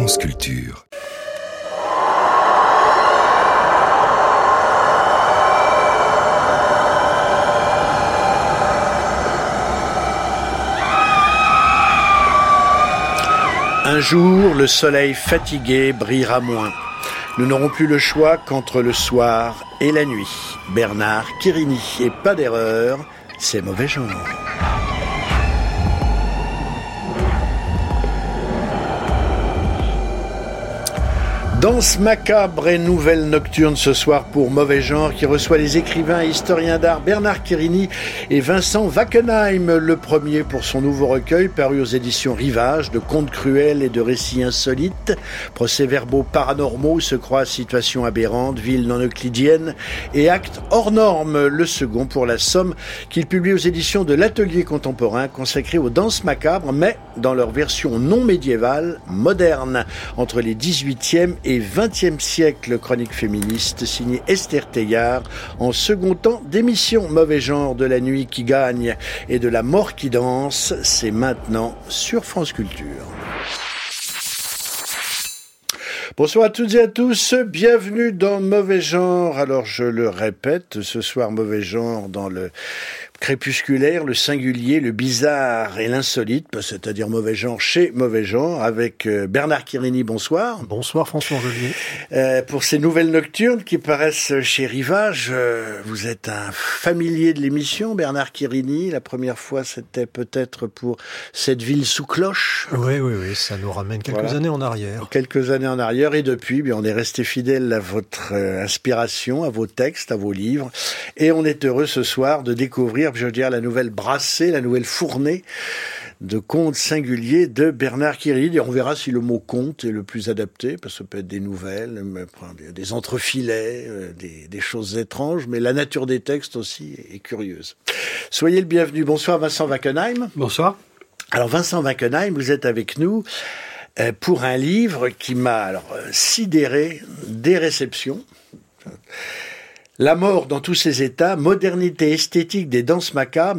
France Culture. Un jour, le soleil fatigué brillera moins. Nous n'aurons plus le choix qu'entre le soir et la nuit. Bernard Quirini, et pas d'erreur, c'est mauvais genre. Danse macabre et nouvelle nocturne ce soir pour Mauvais Genre qui reçoit les écrivains et historiens d'art Bernard Quirini et Vincent Wackenheim, le premier pour son nouveau recueil paru aux éditions Rivage de contes cruels et de récits insolites, procès-verbaux paranormaux se croisent situations aberrantes, villes non euclidiennes et actes hors normes, le second pour la Somme qu'il publie aux éditions de l'Atelier Contemporain consacré aux danses macabres mais dans leur version non médiévale, moderne, entre les 18e et 20e siècle, chronique féministe signée Esther Teillard en second temps d'émission Mauvais Genre de la nuit qui gagne et de la mort qui danse, c'est maintenant sur France Culture. Bonsoir à toutes et à tous, bienvenue dans Mauvais Genre. Alors je le répète, ce soir Mauvais Genre dans le crépusculaire, le singulier, le bizarre et l'insolite, c'est-à-dire Mauvais Genre chez Mauvais Genre, avec Bernard Quirini, bonsoir. Bonsoir François Angelier. Pour ces nouvelles nocturnes qui paraissent chez Rivage, vous êtes un familier de l'émission, Bernard Quirini. La première fois, c'était peut-être pour Cette ville sous cloche. Oui, ça nous ramène quelques années en arrière. Quelques années en arrière, et depuis, on est resté fidèle à votre inspiration, à vos textes, à vos livres, et on est heureux ce soir de découvrir, je veux dire, la nouvelle brassée, la nouvelle fournée de contes singuliers de Bernard Quirini. Et on verra si le mot conte est le plus adapté, parce que ça peut être des nouvelles, des entrefilets, des choses étranges, mais la nature des textes aussi est curieuse. Soyez le bienvenu. Bonsoir Vincent Wackenheim. Bonsoir. Alors Vincent Wackenheim, vous êtes avec nous pour un livre qui m'a sidéré des réceptions. La mort dans tous ses états, modernité esthétique des danses macabres,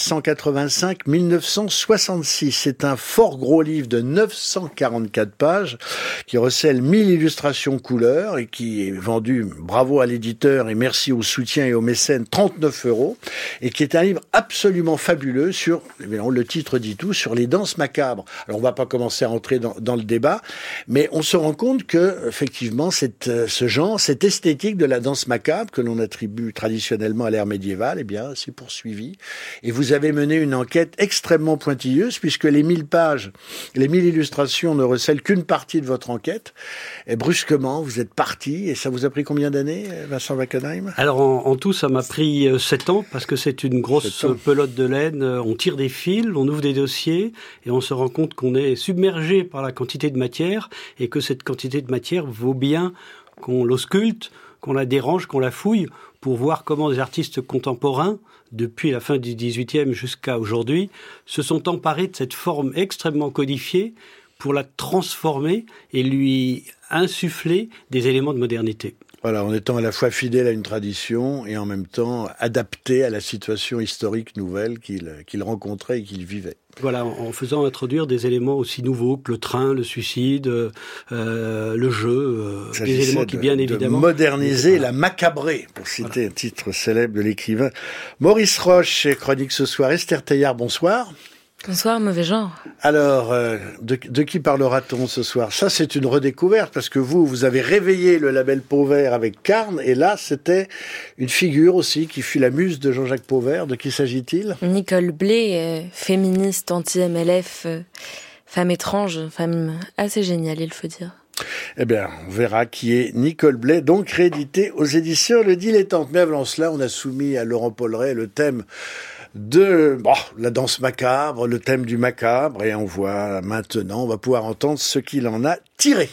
1785-1966. C'est un fort gros livre de 944 pages qui recèle 1000 illustrations couleurs et qui est vendu, bravo à l'éditeur et merci au soutien et aux mécènes, 39 € et qui est un livre absolument fabuleux sur, le titre dit tout, sur les danses macabres. Alors on va pas commencer à entrer dans le débat, mais on se rend compte que, effectivement, ce genre, cette esthétique de la danse macabre que l'on attribue traditionnellement à l'ère médiévale, c'est poursuivi. Et vous avez mené une enquête extrêmement pointilleuse, puisque les 1000 pages, les 1000 illustrations ne recèlent qu'une partie de votre enquête. Et brusquement, vous êtes parti, et ça vous a pris combien d'années, Vincent Wackenheim ? Alors, en tout, ça m'a pris 7 ans, parce que c'est une grosse pelote de laine. On tire des fils, on ouvre des dossiers, et on se rend compte qu'on est submergé par la quantité de matière, et que cette quantité de matière vaut bien qu'on l'ausculte, qu'on la dérange, qu'on la fouille, pour voir comment des artistes contemporains, depuis la fin du XVIIIe jusqu'à aujourd'hui, se sont emparés de cette forme extrêmement codifiée pour la transformer et lui insuffler des éléments de modernité. Voilà, en étant à la fois fidèle à une tradition et en même temps adapté à la situation historique nouvelle qu'il rencontrait et qu'il vivait. Voilà, en faisant introduire des éléments aussi nouveaux que le train, le suicide, le jeu, des éléments qui bien évidemment... De moderniser la macabrée, pour citer un titre célèbre de l'écrivain Maurice Roche, et chronique ce soir Esther Teillard, bonsoir. Bonsoir, Mauvais Genre. Alors, de qui parlera-t-on ce soir ? Ça, c'est une redécouverte, parce que vous avez réveillé le label Pauvert avec Carne, et là, c'était une figure aussi qui fut la muse de Jean-Jacques Pauvert. De qui s'agit-il ? Nicole Blé, féministe anti-MLF, femme étrange, femme assez géniale, il faut dire. Eh bien, on verra qui est Nicole Blé, donc réédité aux éditions Le Dilettante. Mais avant cela, on a soumis à Laurent Polleret le thème de la danse macabre, le thème du macabre, et on voit maintenant, on va pouvoir entendre ce qu'il en a tiré.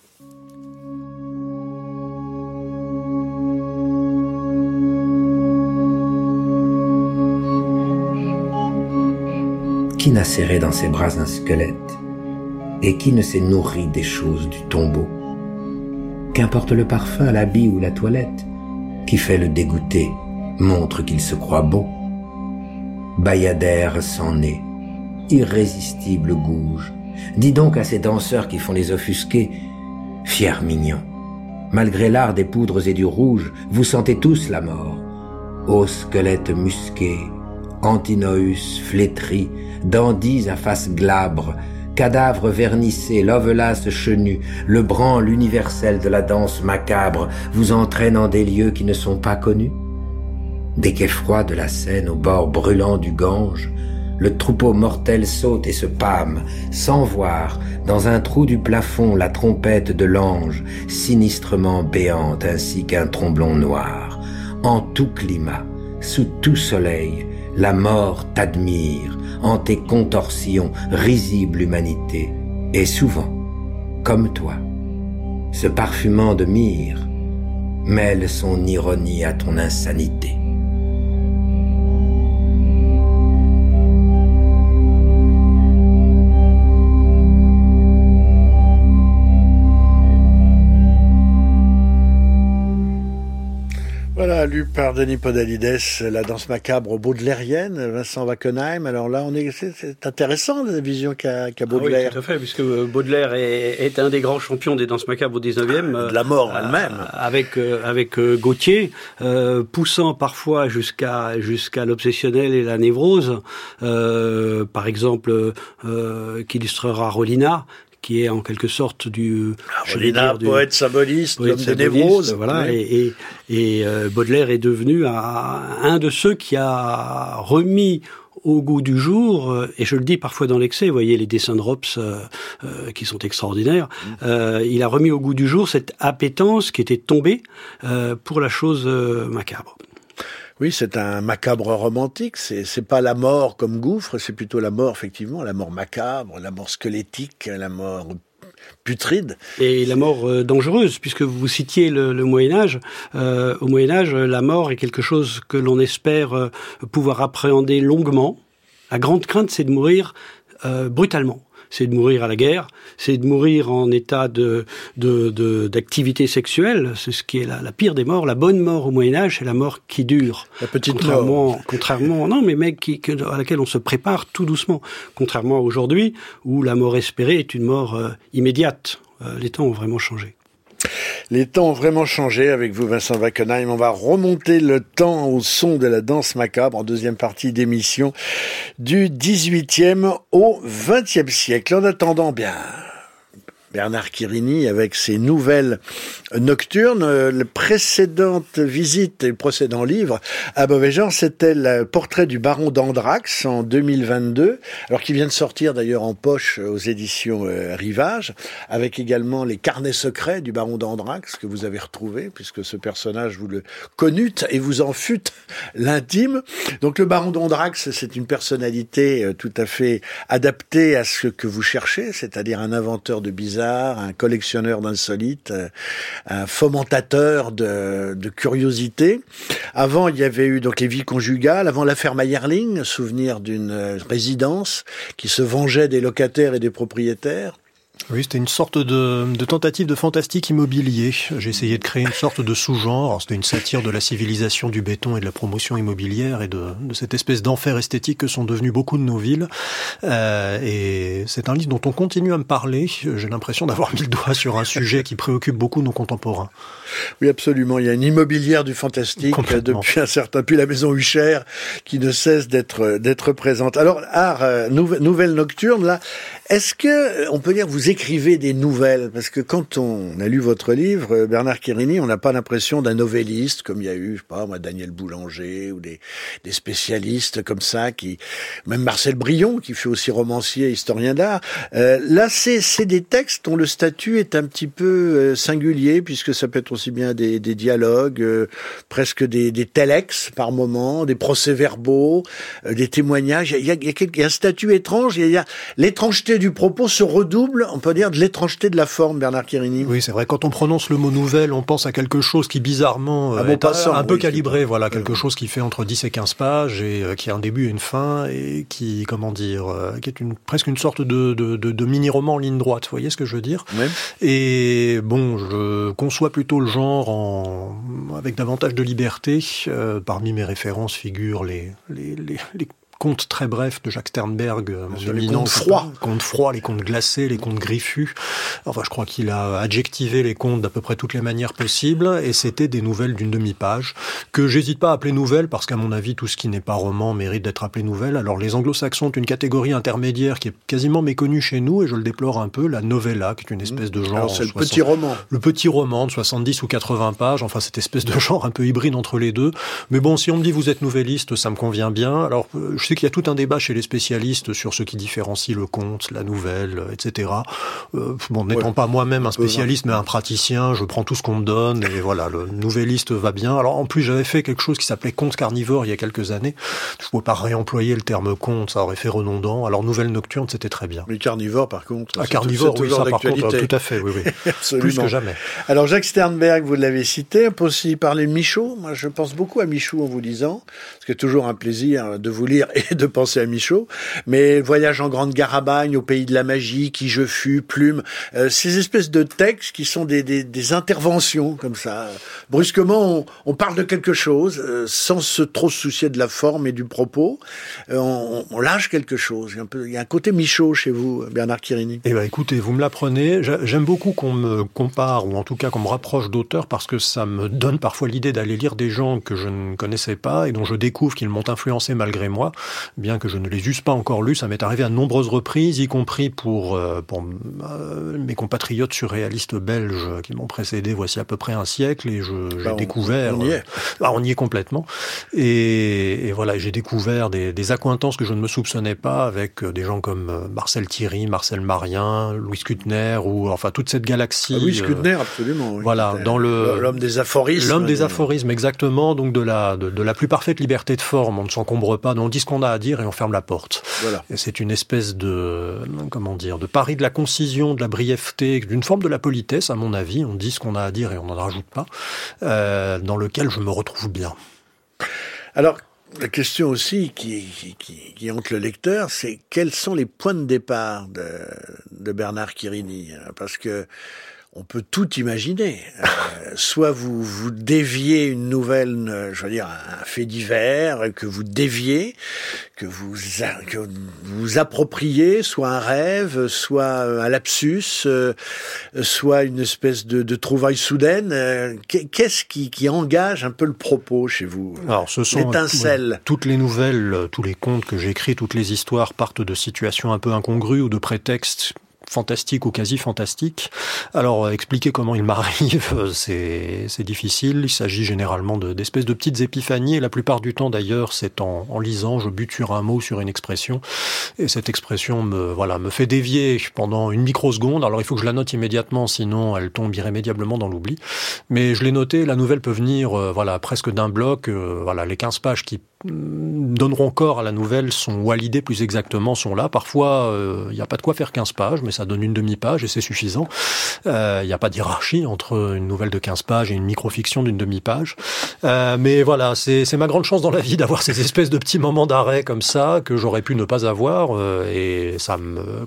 Qui n'a serré dans ses bras un squelette, et qui ne s'est nourri des choses du tombeau? Qu'importe le parfum, l'habit ou la toilette, qui fait le dégoûter, montre qu'il se croit beau. Bayadère sans nez, irrésistible gouge, Dis donc à ces danseurs qui font les offusqués, fiers mignons, malgré l'art des poudres et du rouge, vous sentez tous la mort. Ô squelettes musqués, Antinoüs flétris, dandys à face glabre, cadavres vernissés, lovelaces chenus, le branle universel de la danse macabre vous entraîne en des lieux qui ne sont pas connus. Des quais froids de la Seine au bord brûlant du Gange, le troupeau mortel saute et se pâme, sans voir, dans un trou du plafond, la trompette de l'ange, sinistrement béante ainsi qu'un tromblon noir. En tout climat, sous tout soleil, la mort t'admire, en tes contorsions, risible humanité. Et souvent, comme toi, se parfumant de myrrhe, mêle son ironie à ton insanité. Voilà, lu par Denis Podalides, la danse macabre baudelairienne, Vincent Wackenheim. Alors là, c'est intéressant la vision qu'a Baudelaire. Oui, tout à fait, puisque Baudelaire est un des grands champions des danses macabres au 19e. De la mort elle-même. Avec Gautier, poussant parfois jusqu'à l'obsessionnel et la névrose. Par exemple, qu'illustrera Rollina, qui est en quelque sorte Rollina, poète symboliste, l'homme de névrose. Voilà, oui. Et Baudelaire est devenu un de ceux qui a remis au goût du jour, et je le dis parfois dans l'excès, vous voyez les dessins de Rops qui sont extraordinaires, il a remis au goût du jour cette appétence qui était tombée pour la chose macabre. Oui, c'est un macabre romantique, c'est pas la mort comme gouffre, c'est plutôt la mort, effectivement, la mort macabre, la mort squelettique, la mort putride. Et la mort dangereuse, puisque vous citiez le Moyen-Âge. Au Moyen-Âge, la mort est quelque chose que l'on espère pouvoir appréhender longuement. La grande crainte, c'est de mourir brutalement. C'est de mourir à la guerre, c'est de mourir en état d'activité sexuelle. C'est ce qui est la pire des morts. La bonne mort au Moyen-Âge, c'est la mort qui dure. La petite mort. Contrairement, non, mais à laquelle on se prépare tout doucement. Contrairement à aujourd'hui, où la mort espérée est une mort immédiate. Les temps ont vraiment changé. Les temps ont vraiment changé avec vous, Vincent Wackenheim. On va remonter le temps au son de la danse macabre en deuxième partie d'émission du 18e au 20e siècle. En attendant, Bernard Quirini avec ses nouvelles nocturnes. La précédente visite et le précédent livre à Mauvais-Genre, c'était le portrait du baron d'Andrax en 2022, alors qui vient de sortir d'ailleurs en poche aux éditions Rivage, avec également les carnets secrets du baron d'Andrax que vous avez retrouvés, puisque ce personnage vous le connûtes et vous en fûtes l'intime. Donc le baron d'Andrax, c'est une personnalité tout à fait adaptée à ce que vous cherchez, c'est-à-dire un inventeur de bizarre, un collectionneur d'insolites, un fomentateur de curiosité. Avant, il y avait eu donc les vies conjugales. Avant l'affaire Mayerling, souvenir d'une résidence qui se vengeait des locataires et des propriétaires. Oui, c'était une sorte de tentative de fantastique immobilier. J'ai essayé de créer une sorte de sous-genre. Alors, c'était une satire de la civilisation du béton et de la promotion immobilière et de cette espèce d'enfer esthétique que sont devenus beaucoup de nos villes. Et c'est un livre dont on continue à me parler. J'ai l'impression d'avoir mis le doigt sur un sujet qui préoccupe beaucoup nos contemporains. Oui, absolument. Il y a une immobilière du fantastique depuis la maison Hucher qui ne cesse d'être présente. Alors, nouvelle nocturne, là. Est-ce que on peut dire que vous écrivez des nouvelles? Parce que quand on a lu votre livre, Bernard Quirini, on n'a pas l'impression d'un novelliste, comme il y a eu, je sais pas moi, Daniel Boulanger, ou des spécialistes comme ça, même Marcel Brion, qui fut aussi romancier et historien d'art. Là, c'est des textes dont le statut est un petit peu singulier, puisque ça peut être aussi bien des dialogues, presque des telex par moment, des procès-verbaux, des témoignages. Il y a un statut étrange, il y a l'étrangeté du propos se redouble, on peut dire, de l'étrangeté de la forme, Bernard Quirini. Oui, c'est vrai, quand on prononce le mot nouvelle, on pense à quelque chose qui bizarrement est un peu calibré, voilà, quelque chose qui fait entre 10 et 15 pages et qui a un début et une fin et qui, qui est presque une sorte de mini-roman en ligne droite, vous voyez ce que je veux dire? Oui. Et bon, je conçois plutôt le genre avec davantage de liberté. Parmi mes références figurent les contes très brefs de Jacques Sternberg, les contes froids. Contes froids, les contes glacés, les contes griffus. Enfin, je crois qu'il a adjectivé les contes d'à peu près toutes les manières possibles, et c'était des nouvelles d'une demi-page, que j'hésite pas à appeler nouvelles, parce qu'à mon avis, tout ce qui n'est pas roman mérite d'être appelé nouvelle. Alors, les anglo-saxons ont une catégorie intermédiaire qui est quasiment méconnue chez nous, et je le déplore un peu, la novella, qui est une espèce de genre... Alors, c'est le petit roman. Le petit roman de 70 ou 80 pages, enfin, cette espèce de genre un peu hybride entre les deux. Mais bon, si on me dit vous êtes nouvelliste, ça me convient bien. Alors, je sais qu'il y a tout un débat chez les spécialistes sur ce qui différencie le conte, la nouvelle, etc. N'étant pas moi-même un spécialiste, mais un praticien, je prends tout ce qu'on me donne, et voilà, le nouvelliste va bien. Alors, en plus, j'avais fait quelque chose qui s'appelait conte carnivore il y a quelques années. Je ne pouvais pas réemployer le terme conte, ça aurait fait redondant. Alors, nouvelle nocturne, c'était très bien. Mais carnivore, par contre. Carnivore, oui, ça, par contre, tout à fait, oui. Plus que jamais. Alors, Jacques Sternberg, vous l'avez cité, on peut aussi parler de Michaud. Moi, je pense beaucoup à Michaud en vous lisant, parce que c'est toujours un plaisir de vous lire et de penser à Michaud. Mais Voyage en grande Garabagne, au pays de la magie, Qui je fus, Plume, ces espèces de textes qui sont des interventions comme ça. Brusquement, on parle de quelque chose sans trop se soucier de la forme et du propos. On lâche quelque chose. Il y a un côté Michaud chez vous, Bernard Quirini. Eh ben, écoutez, vous me l'apprenez. J'aime beaucoup qu'on me compare, ou en tout cas qu'on me rapproche d'auteurs, parce que ça me donne parfois l'idée d'aller lire des gens que je ne connaissais pas et dont je découvre qu'ils m'ont influencé malgré moi, bien que je ne les eusse pas encore lus. Ça m'est arrivé à de nombreuses reprises, y compris pour mes compatriotes surréalistes belges qui m'ont précédé voici à peu près un siècle, et j'ai découvert... On y est complètement. Et voilà, j'ai découvert des accointances que je ne me soupçonnais pas avec des gens comme Marcel Thierry, Marcel Marien, Louis Kuttner, ou enfin toute cette galaxie. Louis Kuttner, absolument. Oui. Voilà, dans l'homme des aphorismes. L'homme des aphorismes, exactement. Donc de la plus parfaite liberté de forme. On ne s'encombre pas, on dit ce qu'on a à dire et on ferme la porte. Voilà. Et c'est une espèce de pari de la concision, de la brièveté, d'une forme de la politesse, à mon avis. On dit ce qu'on a à dire et on n'en rajoute pas, dans lequel je me retrouve bien. Alors, la question aussi qui hante le lecteur, c'est quels sont les points de départ de Bernard Quirini? Parce que on peut tout imaginer. Soit vous déviez une nouvelle, je veux dire, un fait divers, que vous déviez, que vous appropriez, soit un rêve, soit un lapsus, soit une espèce de trouvaille soudaine. Qu'est-ce qui engage un peu le propos chez vous? Alors, ce sont l'étincelle. Toutes les nouvelles, tous les contes que j'écris, toutes les histoires partent de situations un peu incongrues ou de prétextes fantastique ou quasi fantastique. Alors, expliquer comment il m'arrive, c'est difficile. Il s'agit généralement d'espèces de petites épiphanies, et la plupart du temps, d'ailleurs, c'est en lisant, je bute sur un mot, sur une expression, et cette expression me fait dévier pendant une microseconde. Alors, il faut que je la note immédiatement, sinon elle tombe irrémédiablement dans l'oubli. Mais je l'ai noté, la nouvelle peut venir, presque d'un bloc. Les 15 pages qui donneront corps à la nouvelle ou à l'idée plus exactement sont là. Parfois, il n'y a pas de quoi faire 15 pages, mais ça donne une demi-page et c'est suffisant. Il n'y a pas de hiérarchie entre une nouvelle de 15 pages et une micro-fiction d'une demi-page. Mais voilà, c'est ma grande chance dans la vie d'avoir ces espèces de petits moments d'arrêt comme ça que j'aurais pu ne pas avoir, et ça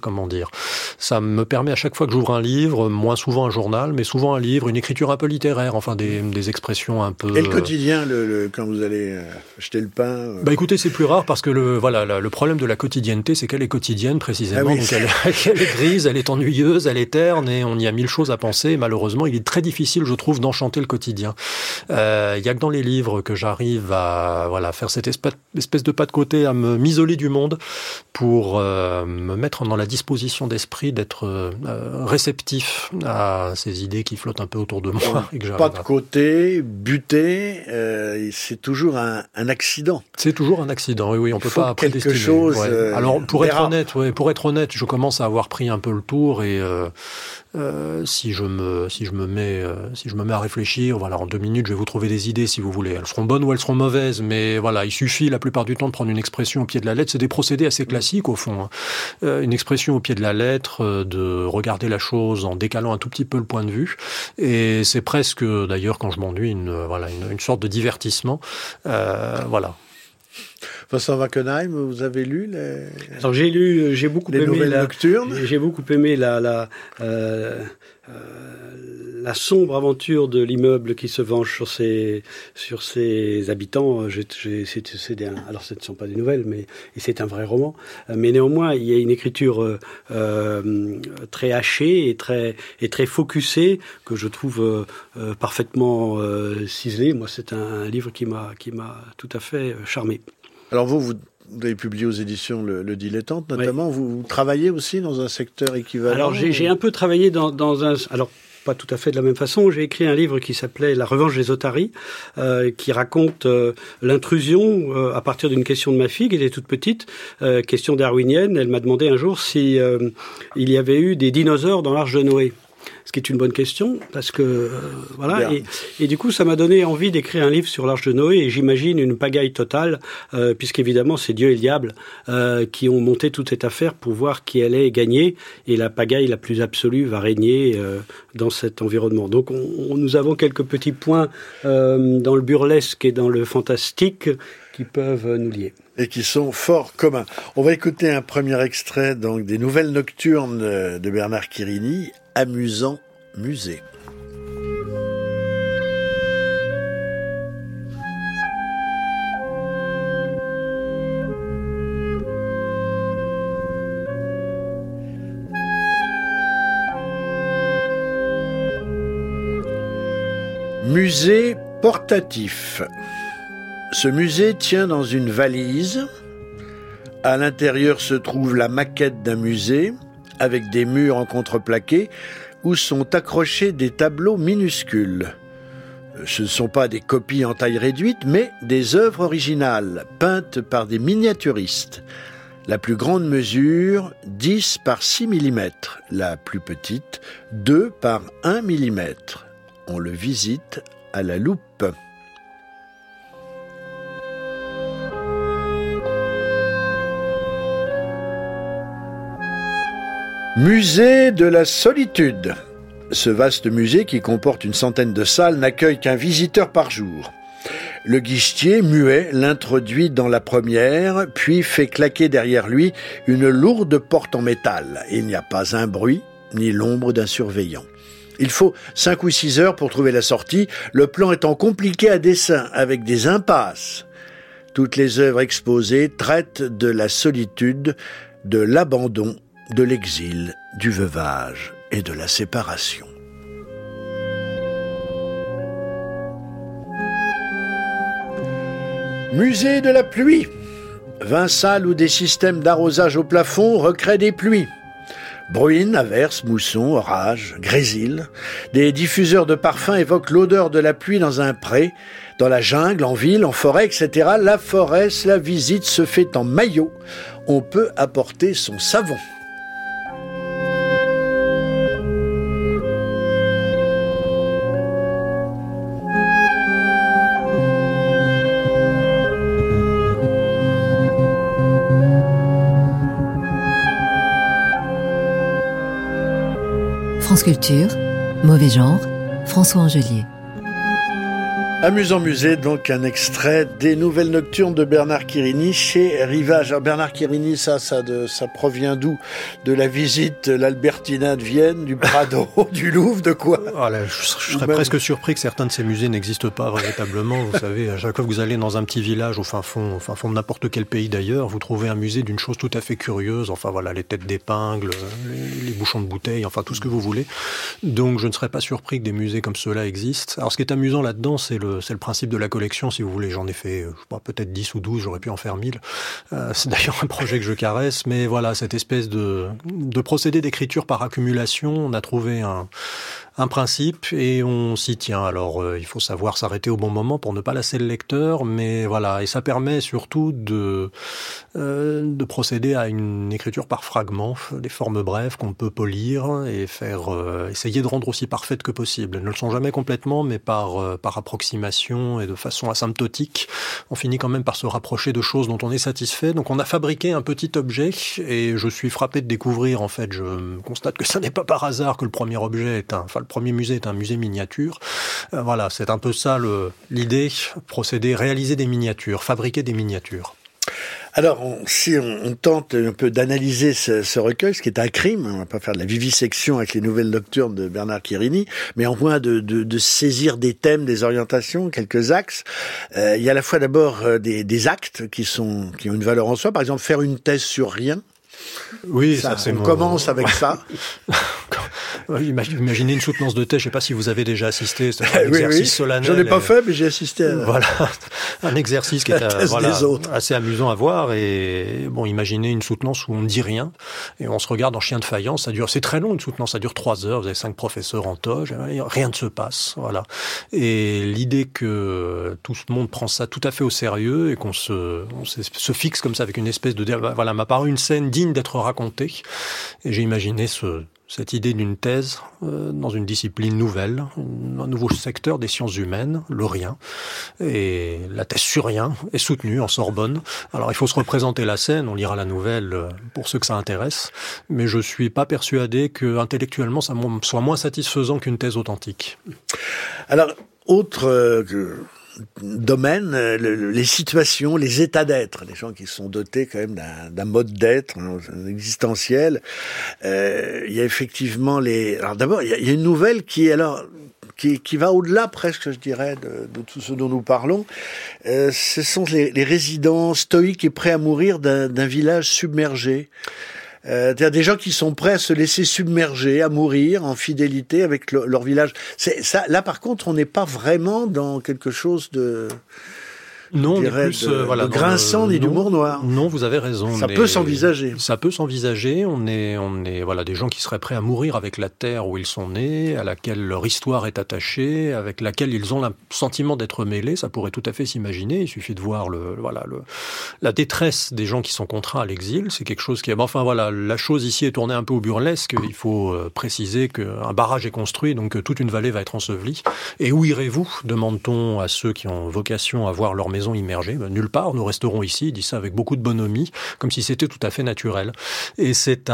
me permet à chaque fois que j'ouvre un livre, moins souvent un journal, mais souvent un livre, une écriture un peu littéraire, enfin des expressions un peu... Et le quotidien, quand vous allez acheter le pain? Écoutez, c'est plus rare parce que le problème de la quotidienneté, c'est qu'elle est quotidienne précisément. Donc elle est grise, elle est ennuyeuse, elle est terne, et on y a mille choses à penser. Malheureusement, il est très difficile, je trouve, d'enchanter le quotidien. Il y a que dans les livres que j'arrive à faire cette espèce de pas de côté, à m'isoler du monde pour me mettre dans la disposition d'esprit d'être réceptif à ces idées qui flottent un peu autour de moi. Et que pas de côté, buter, c'est toujours un accident. C'est toujours un accident, oui, on peut pas prédestiner. Quelque chose. Alors pour être honnête, je commence à avoir pris un peu le tour, et si je me mets à réfléchir, en 2 minutes, je vais vous trouver des idées si vous voulez. Elles seront bonnes ou elles seront mauvaises, mais il suffit la plupart du temps de prendre une expression au pied de la lettre. C'est des procédés assez classiques au fond. Une expression au pied de la lettre, de regarder la chose en décalant un tout petit peu le point de vue, et c'est presque, d'ailleurs, quand je m'ennuie, une sorte de divertissement. Vincent Wackenheim, vous avez lu Alors j'ai beaucoup aimé nouvelles nocturnes. J'ai beaucoup aimé la sombre aventure de l'immeuble qui se venge sur ses habitants. Alors ce ne sont pas des nouvelles, mais c'est un vrai roman. Mais néanmoins, il y a une écriture très hachée et très focusée que je trouve parfaitement ciselée. Moi, c'est un livre qui m'a tout à fait charmé. Alors vous avez publié aux éditions Le Dilettante, notamment. Oui. Vous travaillez aussi dans un secteur équivalent? Alors j'ai un peu travaillé dans un... Alors, pas tout à fait de la même façon. J'ai écrit un livre qui s'appelait La revanche des otaries, qui raconte l'intrusion à partir d'une question de ma fille, qui était toute petite, question darwinienne. Elle m'a demandé un jour si il y avait eu des dinosaures dans l'Arche de Noé. Ce qui est une bonne question, parce que voilà, et du coup, ça m'a donné envie d'écrire un livre sur l'Arche de Noé, et j'imagine une pagaille totale, puisqu'évidemment, c'est Dieu et le diable qui ont monté toute cette affaire pour voir qui allait gagner, et la pagaille la plus absolue va régner dans cet environnement. Donc, nous avons quelques petits points dans le burlesque et dans le fantastique qui peuvent nous lier. Et qui sont fort communs. On va écouter un premier extrait donc des Nouvelles Nocturnes de Bernard Quirini, Amusant musée. Musée portatif. Ce musée tient dans une valise. À l'intérieur se trouve la maquette d'un musée, avec des murs en contreplaqué, où sont accrochés des tableaux minuscules. Ce ne sont pas des copies en taille réduite, mais des œuvres originales, peintes par des miniaturistes. La plus grande mesure, 10 par 6 mm. La plus petite, 2 par 1 mm. On le visite à la loupe. Musée de la solitude. Ce vaste musée, qui comporte une centaine de salles, n'accueille qu'un visiteur par jour. Le guichetier, muet, l'introduit dans la première, puis fait claquer derrière lui une lourde porte en métal. Il n'y a pas un bruit, ni l'ombre d'un surveillant. Il faut 5 ou 6 heures pour trouver la sortie, le plan étant compliqué à dessin, avec des impasses. Toutes les œuvres exposées traitent de la solitude, de l'abandon, de l'exil, du veuvage et de la séparation. Musée de la pluie. 20 salles où des systèmes d'arrosage au plafond recréent des pluies. Bruine, averses, moussons, orages, grésil. Des diffuseurs de parfums évoquent l'odeur de la pluie dans un pré, dans la jungle, en ville, en forêt, etc. La forêt, la visite se fait en maillot. On peut apporter son savon. France Culture, Mauvais genre, François Angelier. Amusant musée, donc un extrait des Nouvelles Nocturnes de Bernard Quirini chez Rivage. Alors Bernard Quirini, ça provient d'où? De la visite l'Albertina de Vienne, du Prado, du Louvre, de quoi? Voilà, je serais presque surpris que certains de ces musées n'existent pas véritablement. Vous savez, à chaque fois que vous allez dans un petit village au fin fond de n'importe quel pays d'ailleurs, vous trouvez un musée d'une chose tout à fait curieuse. Enfin voilà, les têtes d'épingle, les bouchons de bouteilles, enfin tout ce que vous voulez. Donc je ne serais pas surpris que des musées comme ceux-là existent. Alors ce qui est amusant là-dedans, c'est le principe de la collection, si vous voulez. J'en ai fait, je sais pas, peut-être 10 ou 12, j'aurais pu en faire 1000. C'est d'ailleurs un projet que je caresse, mais voilà, cette espèce de procédé d'écriture par accumulation, on a trouvé un principe et on s'y tient. Alors, il faut savoir s'arrêter au bon moment pour ne pas lasser le lecteur, mais voilà. Et ça permet surtout de procéder à une écriture par fragments, des formes brèves qu'on peut polir et essayer de rendre aussi parfaites que possible. Elles ne le sont jamais complètement, mais par approximation et de façon asymptotique, on finit quand même par se rapprocher de choses dont on est satisfait. Donc on a fabriqué un petit objet et je suis frappé de découvrir, en fait, je constate que ça n'est pas par hasard que le premier musée est un musée miniature. Voilà, c'est un peu ça l'idée, réaliser des miniatures, fabriquer des miniatures. Alors, si on tente un peu d'analyser ce recueil, ce qui est un crime, on va pas faire de la vivisection avec les nouvelles nocturnes de Bernard Quirini, mais en moins de saisir des thèmes, des orientations, quelques axes. Il y a à la fois d'abord des actes qui ont une valeur en soi. Par exemple, faire une thèse sur rien. Oui, ça c'est on commence avec ça. Imaginez une soutenance de thèse, je ne sais pas si vous avez déjà assisté, c'est un exercice solennel. J'en ai pas fait, mais j'ai assisté à voilà, un exercice qui est assez amusant à voir. Et bon, imaginez une soutenance où on ne dit rien et on se regarde en chien de faïence. C'est très long une soutenance, ça dure 3 heures. Vous avez 5 professeurs en toge, rien ne se passe. Voilà. Et l'idée que tout le monde prend ça tout à fait au sérieux et qu'on se fixe comme ça avec une espèce de voilà, m'a paru une scène digne d'être racontée. Et j'ai imaginé cette idée d'une thèse dans une discipline nouvelle, un nouveau secteur des sciences humaines, le rien. Et la thèse sur rien est soutenue en Sorbonne. Alors il faut se représenter la scène, on lira la nouvelle pour ceux que ça intéresse, mais je suis pas persuadé que intellectuellement ça soit moins satisfaisant qu'une thèse authentique. Alors, autre domaine, les situations, les états d'être, les gens qui sont dotés quand même d'un mode d'être existentiel. Il y a effectivement alors d'abord, il y a une nouvelle qui va au-delà presque, je dirais, de tout ce dont nous parlons. Ce sont les résidents stoïques et prêts à mourir d'un village submergé. C'est-à-dire des gens qui sont prêts à se laisser submerger, à mourir en fidélité avec leur village. Là, par contre, on n'est pas vraiment dans quelque chose de... Non, on est plus de grinçant ni d'humour noir. Non, vous avez raison. Ça peut s'envisager. Ça peut s'envisager. On est voilà, des gens qui seraient prêts à mourir avec la terre où ils sont nés, à laquelle leur histoire est attachée, avec laquelle ils ont le sentiment d'être mêlés. Ça pourrait tout à fait s'imaginer. Il suffit de voir la détresse des gens qui sont contraints à l'exil. C'est quelque chose qui est... Enfin voilà, la chose ici est tournée un peu au burlesque. Il faut préciser qu'un barrage est construit, donc toute une vallée va être ensevelie. Et où irez-vous, demande-t-on à ceux qui ont vocation à voir leur maison immergée. Nulle part, nous resterons ici, il dit ça avec beaucoup de bonhomie, comme si c'était tout à fait naturel. Et c'est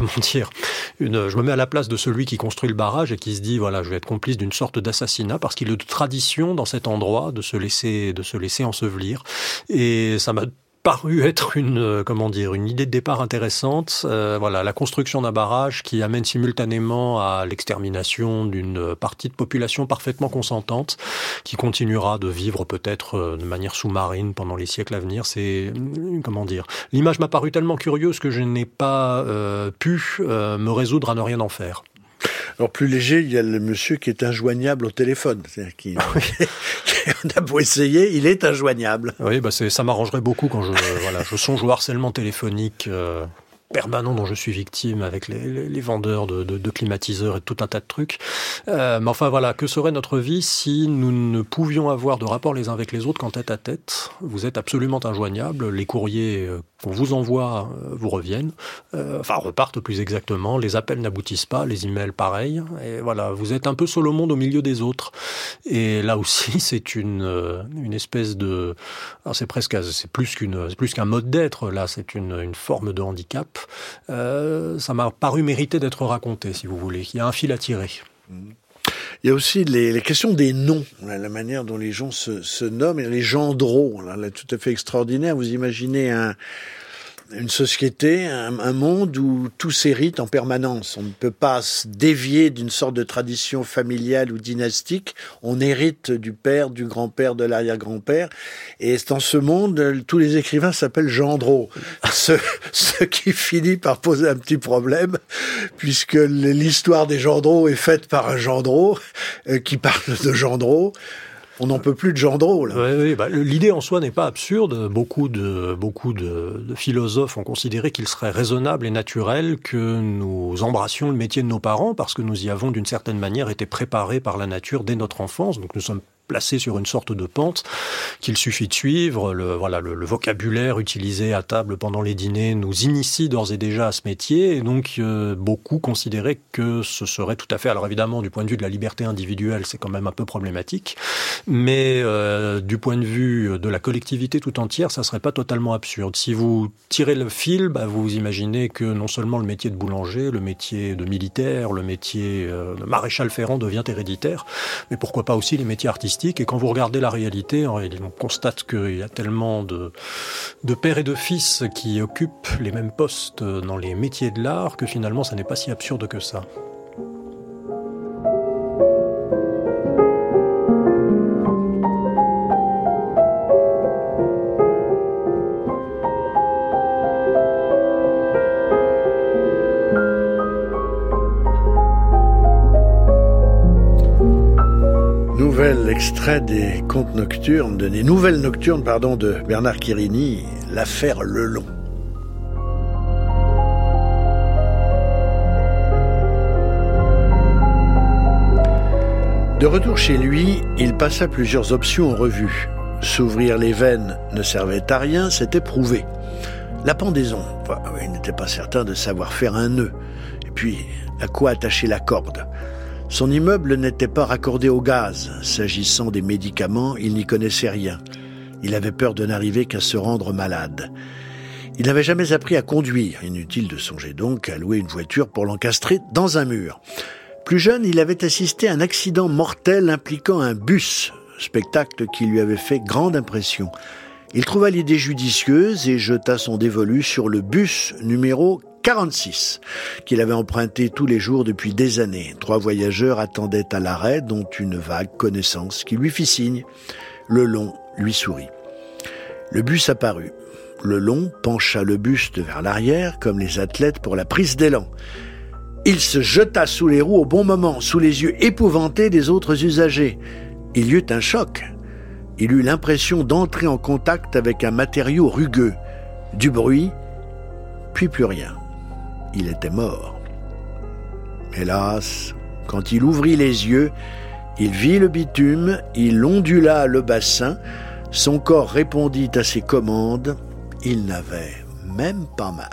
je me mets à la place de celui qui construit le barrage et qui se dit, voilà, je vais être complice d'une sorte d'assassinat, parce qu'il est de tradition dans cet endroit de se laisser ensevelir. Et ça m'a paru être une idée de départ intéressante. Voilà, la construction d'un barrage qui amène simultanément à l'extermination d'une partie de population parfaitement consentante, qui continuera de vivre peut-être de manière sous-marine pendant les siècles à venir. L'image m'a paru tellement curieuse que je n'ai pas pu me résoudre à ne rien en faire. Alors plus léger, il y a le monsieur qui est injoignable au téléphone. C'est-à-dire on a beau essayer, il est injoignable. Oui, ça m'arrangerait beaucoup quand je songe au harcèlement téléphonique permanent dont je suis victime avec les vendeurs de climatiseurs et tout un tas de trucs. Mais enfin voilà, que serait notre vie si nous ne pouvions avoir de rapport les uns avec les autres qu'en tête à tête? Vous êtes absolument injoignables, les courriers qu'on vous envoie vous reviennent, repartent plus exactement, les appels n'aboutissent pas, les emails pareil, et voilà, vous êtes un peu seul au monde au milieu des autres. Et là aussi, c'est une espèce de... Alors c'est plus qu'un mode d'être, là, c'est une forme de handicap. Ça m'a paru mériter d'être raconté, si vous voulez. Il y a un fil à tirer. Il y a aussi les questions des noms, la manière dont les gens se nomment, et les gendreaux, là, tout à fait extraordinaire. Vous imaginez une société, un monde où tout s'hérite en permanence. On ne peut pas se dévier d'une sorte de tradition familiale ou dynastique. On hérite du père, du grand-père, de l'arrière-grand-père. Et dans ce monde, tous les écrivains s'appellent gendreaux. Ce qui finit par poser un petit problème, puisque l'histoire des gendreaux est faite par un gendreau qui parle de gendreaux. On n'en peut plus de gendreaux, là. Oui, l'idée en soi n'est pas absurde. Beaucoup de philosophes ont considéré qu'il serait raisonnable et naturel que nous embrassions le métier de nos parents parce que nous y avons d'une certaine manière été préparés par la nature dès notre enfance. Donc nous sommes placé sur une sorte de pente qu'il suffit de suivre. Le vocabulaire utilisé à table pendant les dîners nous initie d'ores et déjà à ce métier. Et donc, beaucoup considéraient que ce serait tout à fait... Alors évidemment, du point de vue de la liberté individuelle, c'est quand même un peu problématique. Mais du point de vue de la collectivité tout entière, ça serait pas totalement absurde. Si vous tirez le fil, vous imaginez que non seulement le métier de boulanger, le métier de militaire, le métier de maréchal ferrant devient héréditaire, mais pourquoi pas aussi les métiers artistiques fantastique, et quand vous regardez la réalité, on constate qu'il y a tellement de pères et de fils qui occupent les mêmes postes dans les métiers de l'art que finalement ça n'est pas si absurde que ça. Extrait des contes nocturnes, des nouvelles nocturnes, de Bernard Quirini, l'affaire Lelon. De retour chez lui, il passa plusieurs options en revue. S'ouvrir les veines ne servait à rien, c'était prouvé. La pendaison, il n'était pas certain de savoir faire un nœud. Et puis, à quoi attacher la corde ? Son immeuble n'était pas raccordé au gaz. S'agissant des médicaments, il n'y connaissait rien. Il avait peur de n'arriver qu'à se rendre malade. Il n'avait jamais appris à conduire. Inutile de songer donc à louer une voiture pour l'encastrer dans un mur. Plus jeune, il avait assisté à un accident mortel impliquant un bus, spectacle qui lui avait fait grande impression. Il trouva l'idée judicieuse et jeta son dévolu sur le bus numéro 46, qu'il avait emprunté tous les jours depuis des années. 3 voyageurs attendaient à l'arrêt, dont une vague connaissance qui lui fit signe. Lelon lui sourit. Le bus apparut. Lelon pencha le buste vers l'arrière, comme les athlètes pour la prise d'élan. Il se jeta sous les roues au bon moment, sous les yeux épouvantés des autres usagers. Il y eut un choc. Il eut l'impression d'entrer en contact avec un matériau rugueux. Du bruit, puis plus rien. Il était mort. Hélas, quand il ouvrit les yeux, il vit le bitume, il ondula le bassin, son corps répondit à ses commandes, il n'avait même pas mal.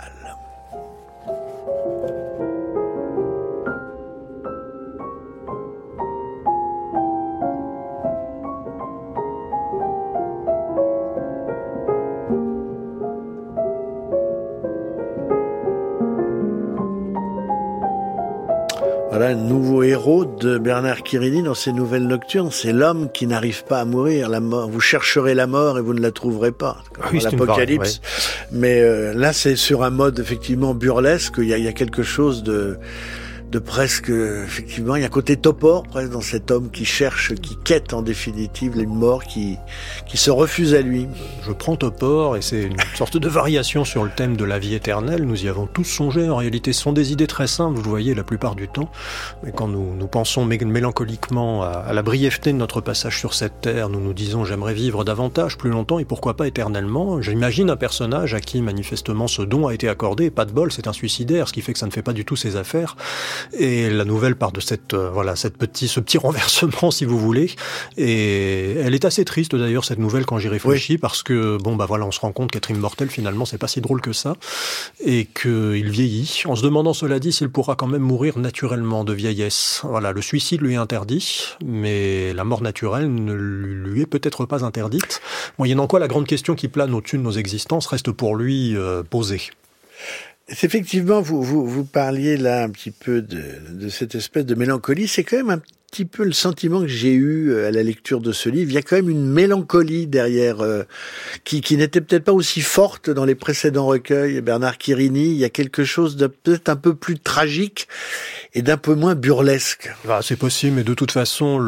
Voilà un nouveau héros de Bernard Quirini dans ses nouvelles nocturnes. C'est l'homme qui n'arrive pas à mourir. La mort, vous chercherez la mort et vous ne la trouverez pas. Oui, l'Apocalypse. Mais là, c'est sur un mode effectivement burlesque. Il y a quelque chose de presque, effectivement, il y a un côté Topor presque dans cet homme qui cherche, qui quête en définitive une mort qui se refuse à lui. Je prends Topor et c'est une sorte de variation sur le thème de la vie éternelle. Nous y avons tous songé. En réalité, ce sont des idées très simples, vous le voyez, la plupart du temps. Mais quand nous pensons mélancoliquement à la brièveté de notre passage sur cette terre, nous nous disons j'aimerais vivre davantage, plus longtemps et pourquoi pas éternellement. J'imagine un personnage à qui manifestement ce don a été accordé et pas de bol, c'est un suicidaire, ce qui fait que ça ne fait pas du tout ses affaires. Et la nouvelle part de ce petit renversement, si vous voulez. Et elle est assez triste d'ailleurs, cette nouvelle, quand j'y réfléchis, parce que on se rend compte qu'être immortel, finalement, c'est pas si drôle que ça, et qu'il vieillit, en se demandant, cela dit, s'il pourra quand même mourir naturellement de vieillesse. Voilà, le suicide lui est interdit, mais la mort naturelle ne lui est peut-être pas interdite. Moyennant quoi, la grande question qui plane au-dessus de nos existences reste pour lui posée. Effectivement, vous parliez là un petit peu de cette espèce de mélancolie. C'est quand même un petit peu le sentiment que j'ai eu à la lecture de ce livre. Il y a quand même une mélancolie derrière qui n'était peut-être pas aussi forte dans les précédents recueils. Bernard Quirini, il y a quelque chose de peut-être un peu plus tragique et d'un peu moins burlesque. C'est possible, mais de toute façon,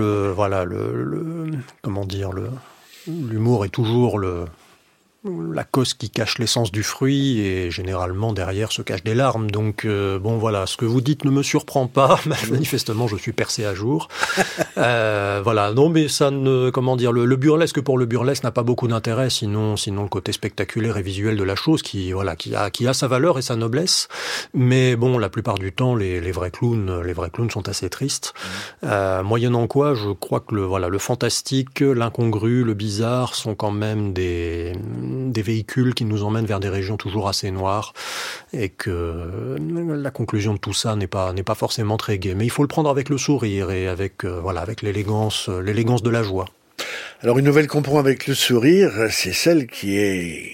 l'humour est toujours la cause qui cache l'essence du fruit, et généralement derrière se cachent des larmes. Donc ce que vous dites ne me surprend pas. Manifestement, je suis percé à jour. Non, mais ça ne, le burlesque pour le burlesque n'a pas beaucoup d'intérêt, sinon le côté spectaculaire et visuel de la chose qui a sa valeur et sa noblesse. Mais la plupart du temps, les vrais clowns sont assez tristes. Moyennant quoi, je crois que le fantastique, l'incongru, le bizarre sont quand même des véhicules qui nous emmènent vers des régions toujours assez noires, et que la conclusion de tout ça n'est pas forcément très gaie. Mais il faut le prendre avec le sourire et avec l'élégance de la joie. Alors une nouvelle qu'on prend avec le sourire, c'est celle qui est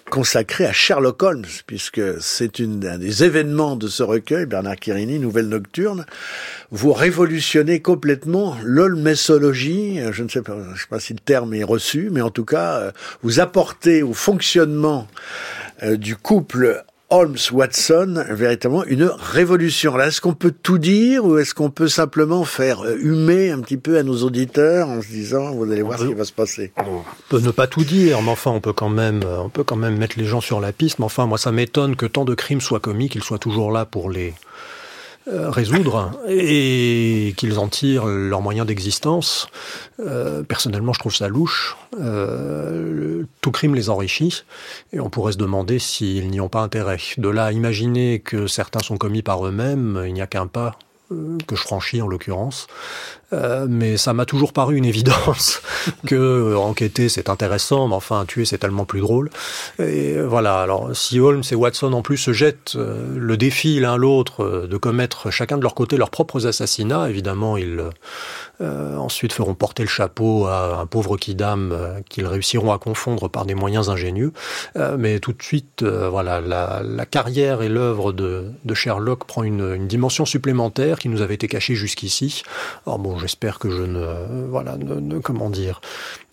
consacré à Sherlock Holmes, puisque c'est un des événements de ce recueil, Bernard Quirini, Nouvelle Nocturne. Vous révolutionnez complètement l'holmesologie, je ne sais pas si le terme est reçu, mais en tout cas, vous apportez au fonctionnement du couple Holmes-Watson, véritablement une révolution. Là, est-ce qu'on peut tout dire ou est-ce qu'on peut simplement faire humer un petit peu à nos auditeurs en se disant, vous allez voir ce qui va se passer? On peut ne pas tout dire, mais enfin, on peut quand même mettre les gens sur la piste. Mais enfin, moi, ça m'étonne que tant de crimes soient commis, qu'ils soient toujours là pour les résoudre et qu'ils en tirent leurs moyens d'existence. Personnellement, je trouve ça louche. Tout crime les enrichit et on pourrait se demander s'ils n'y ont pas intérêt. De là à imaginer que certains sont commis par eux-mêmes, il n'y a qu'un pas que je franchis en l'occurrence. Mais ça m'a toujours paru une évidence que enquêter c'est intéressant, mais enfin tuer c'est tellement plus drôle. Et voilà, alors si Holmes et Watson en plus se jettent le défi l'un l'autre de commettre chacun de leur côté leurs propres assassinats, évidemment ils ensuite feront porter le chapeau à un pauvre kidam qu'ils réussiront à confondre par des moyens ingénieux. Mais tout de suite, voilà, la carrière et l'œuvre de Sherlock prend une dimension supplémentaire qui nous avait été cachée jusqu'ici. Alors bon, j'espère que je comment dire,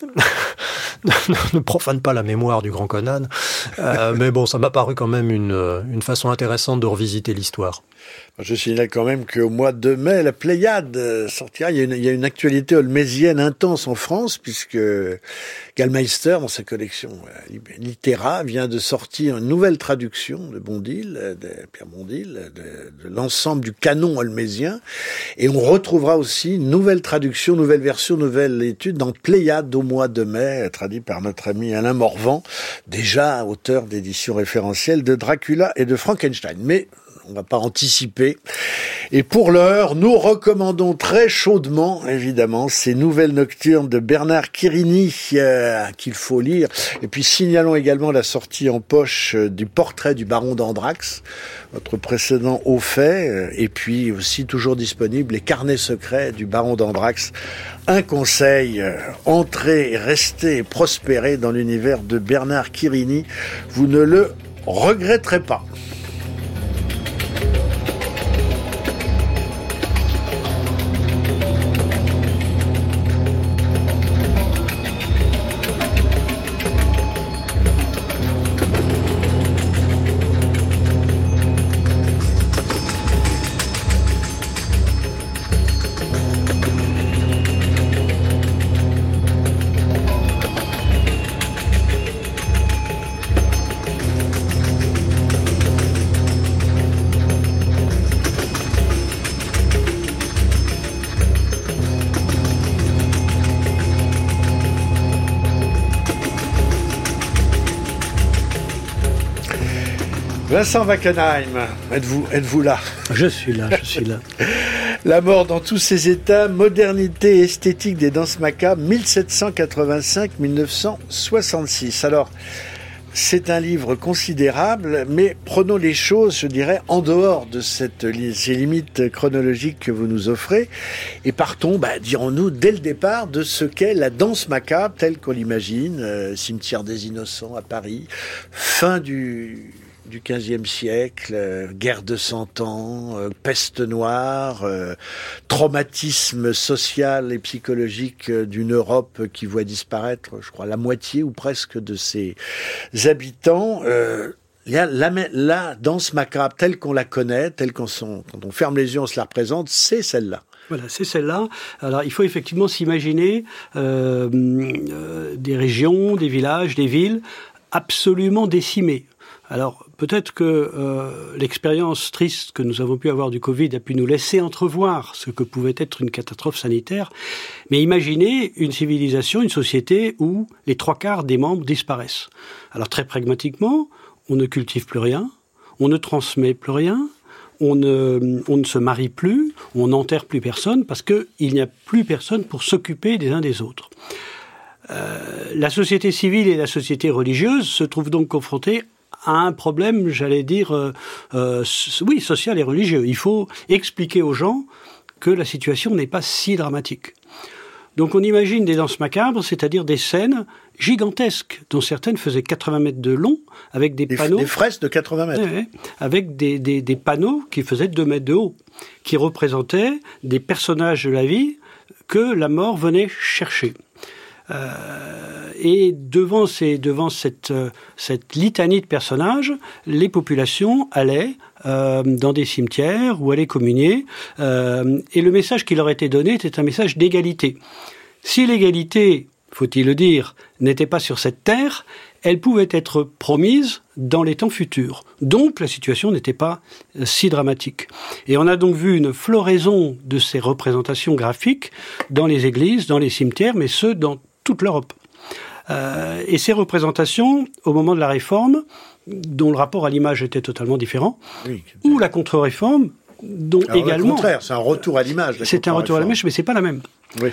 ne profane pas la mémoire du grand Conan. Mais bon, ça m'a paru quand même une façon intéressante de revisiter l'histoire. Je signale quand même qu'au mois de mai, la Pléiade sortira. Il y a une actualité holmésienne intense en France, puisque Gallmeister, dans sa collection Littéra, vient de sortir une nouvelle traduction de Pierre Bondil, de l'ensemble du canon holmésien. Et on retrouvera aussi une nouvelle traduction, nouvelle version, nouvelle étude dans Pléiade au mois de mai, traduit par notre ami Alain Morvan, déjà auteur d'éditions référentielles de Dracula et de Frankenstein. Mais on va pas anticiper. Et pour l'heure, nous recommandons très chaudement, évidemment, ces Nouvelles Nocturnes de Bernard Quirini, qu'il faut lire. Et puis signalons également la sortie en poche du Portrait du baron d'Andrax, votre précédent Au fait. Et puis aussi toujours disponible les Carnets secrets du baron d'Andrax. Un conseil, entrez, restez, prospérez dans l'univers de Bernard Quirini. Vous ne le regretterez pas. Vincent Wackenheim, êtes-vous là? Je suis là. La mort dans tous ses états, modernité et esthétique des danses macabres, 1785-1966. Alors, c'est un livre considérable, mais prenons les choses, je dirais, en dehors de ces limites chronologiques que vous nous offrez, et partons, dirons-nous, dès le départ, de ce qu'est la danse macabre, telle qu'on l'imagine, cimetière des Innocents à Paris, fin du XVe siècle, guerre de 100 ans, peste noire, traumatisme social et psychologique d'une Europe qui voit disparaître, je crois, la moitié ou presque de ses habitants. La danse macabre telle qu'on la connaît, quand on ferme les yeux, on se la représente, c'est celle-là. Voilà, c'est celle-là. Alors, il faut effectivement s'imaginer des régions, des villages, des villes absolument décimées. Alors, peut-être que l'expérience triste que nous avons pu avoir du Covid a pu nous laisser entrevoir ce que pouvait être une catastrophe sanitaire. Mais imaginez une civilisation, une société où les 3/4 des membres disparaissent. Alors, très pragmatiquement, on ne cultive plus rien, on ne transmet plus rien, on ne se marie plus, on n'enterre plus personne parce qu'il n'y a plus personne pour s'occuper des uns des autres. La société civile et la société religieuse se trouvent donc confrontées à un problème, j'allais dire, social et religieux. Il faut expliquer aux gens que la situation n'est pas si dramatique. Donc on imagine des danses macabres, c'est-à-dire des scènes gigantesques, dont certaines faisaient 80 mètres de long, avec des panneaux... Des fresques de 80 mètres. Avec des panneaux qui faisaient 2 mètres de haut, qui représentaient des personnages de la vie que la mort venait chercher. Et devant cette litanie de personnages, les populations allaient dans des cimetières ou allaient communier, et le message qui leur était donné était un message d'égalité. Si l'égalité, faut-il le dire, n'était pas sur cette terre, elle pouvait être promise dans les temps futurs. Donc la situation n'était pas si dramatique. Et on a donc vu une floraison de ces représentations graphiques dans les églises, dans les cimetières, mais ce, dans toute l'Europe. Et ces représentations, au moment de la Réforme, dont le rapport à l'image était totalement différent, ou la Contre-Réforme, dont alors, également... Au contraire, c'est un retour à l'image. C'est un retour à l'image, mais c'est pas la même. Oui.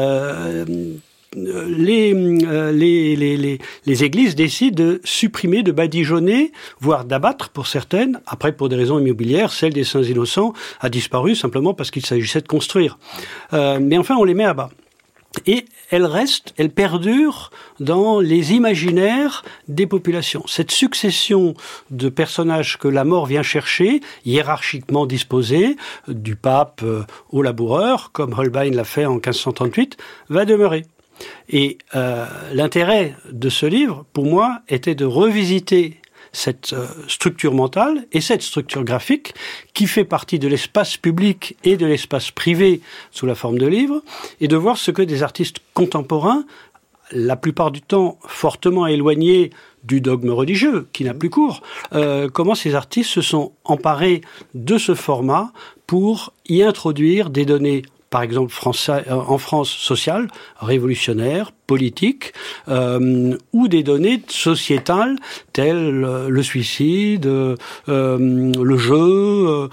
Les églises décident de supprimer, de badigeonner, voire d'abattre pour certaines. Après, pour des raisons immobilières, celle des Saints Innocents a disparu simplement parce qu'il s'agissait de construire. Mais enfin, on les met à bas. Et elles perdurent dans les imaginaires des populations. Cette succession de personnages que la mort vient chercher, hiérarchiquement disposés, du pape au laboureur, comme Holbein l'a fait en 1538, va demeurer. Et l'intérêt de ce livre, pour moi, était de revisiter cette structure mentale et cette structure graphique qui fait partie de l'espace public et de l'espace privé sous la forme de livres, et de voir ce que des artistes contemporains, la plupart du temps fortement éloignés du dogme religieux, qui n'a plus cours, comment ces artistes se sont emparés de ce format pour y introduire des données, par exemple en France sociale, révolutionnaire, politique, ou des données sociétales telles le suicide, le jeu,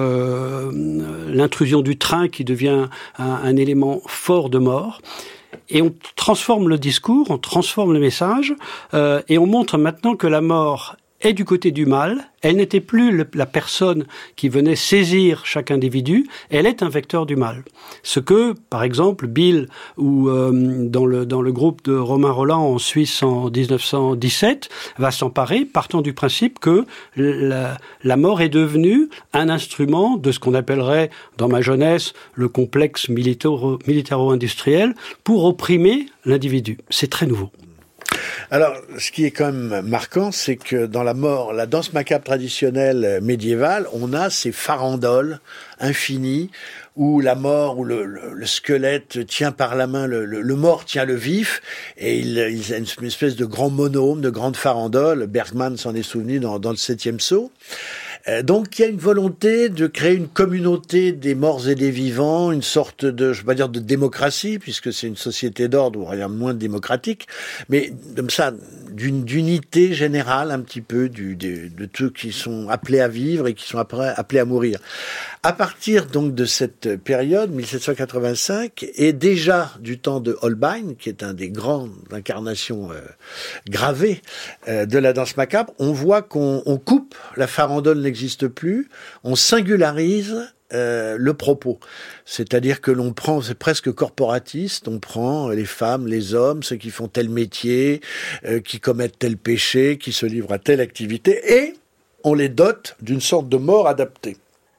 l'intrusion du train qui devient un élément fort de mort. Et on transforme le discours, on transforme le message, et on montre maintenant que la mort est du côté du mal. Elle n'était plus la personne qui venait saisir chaque individu, elle est un vecteur du mal. Ce que, par exemple, Bill, ou dans le groupe de Romain Rolland en Suisse en 1917, va s'emparer, partant du principe que la mort est devenue un instrument de ce qu'on appellerait, dans ma jeunesse, le complexe militaro-industriel, pour opprimer l'individu. C'est très nouveau. Alors, ce qui est quand même marquant, c'est que dans la danse macabre traditionnelle médiévale, on a ces farandoles infinies où la mort, où le squelette tient par la main, le mort tient le vif, et il a une espèce de grand monôme, de grande farandole. Bergman s'en est souvenu dans le 7e Sceau. Donc il y a une volonté de créer une communauté des morts et des vivants, une sorte de, je vais pas dire de démocratie, puisque c'est une société d'ordre ou rien de moins démocratique, mais comme ça, d'unité générale un petit peu de ceux qui sont appelés à vivre et qui sont après appelés à mourir. À partir donc de cette période, 1785, et déjà du temps de Holbein, qui est un des grandes incarnations gravées de la danse macabre, on voit qu'on coupe, la farandole n'existe plus, on singularise le propos. C'est-à-dire que l'on prend, c'est presque corporatiste, on prend les femmes, les hommes, ceux qui font tel métier, qui commettent tel péché, qui se livrent à telle activité, et on les dote d'une sorte de mort adaptée.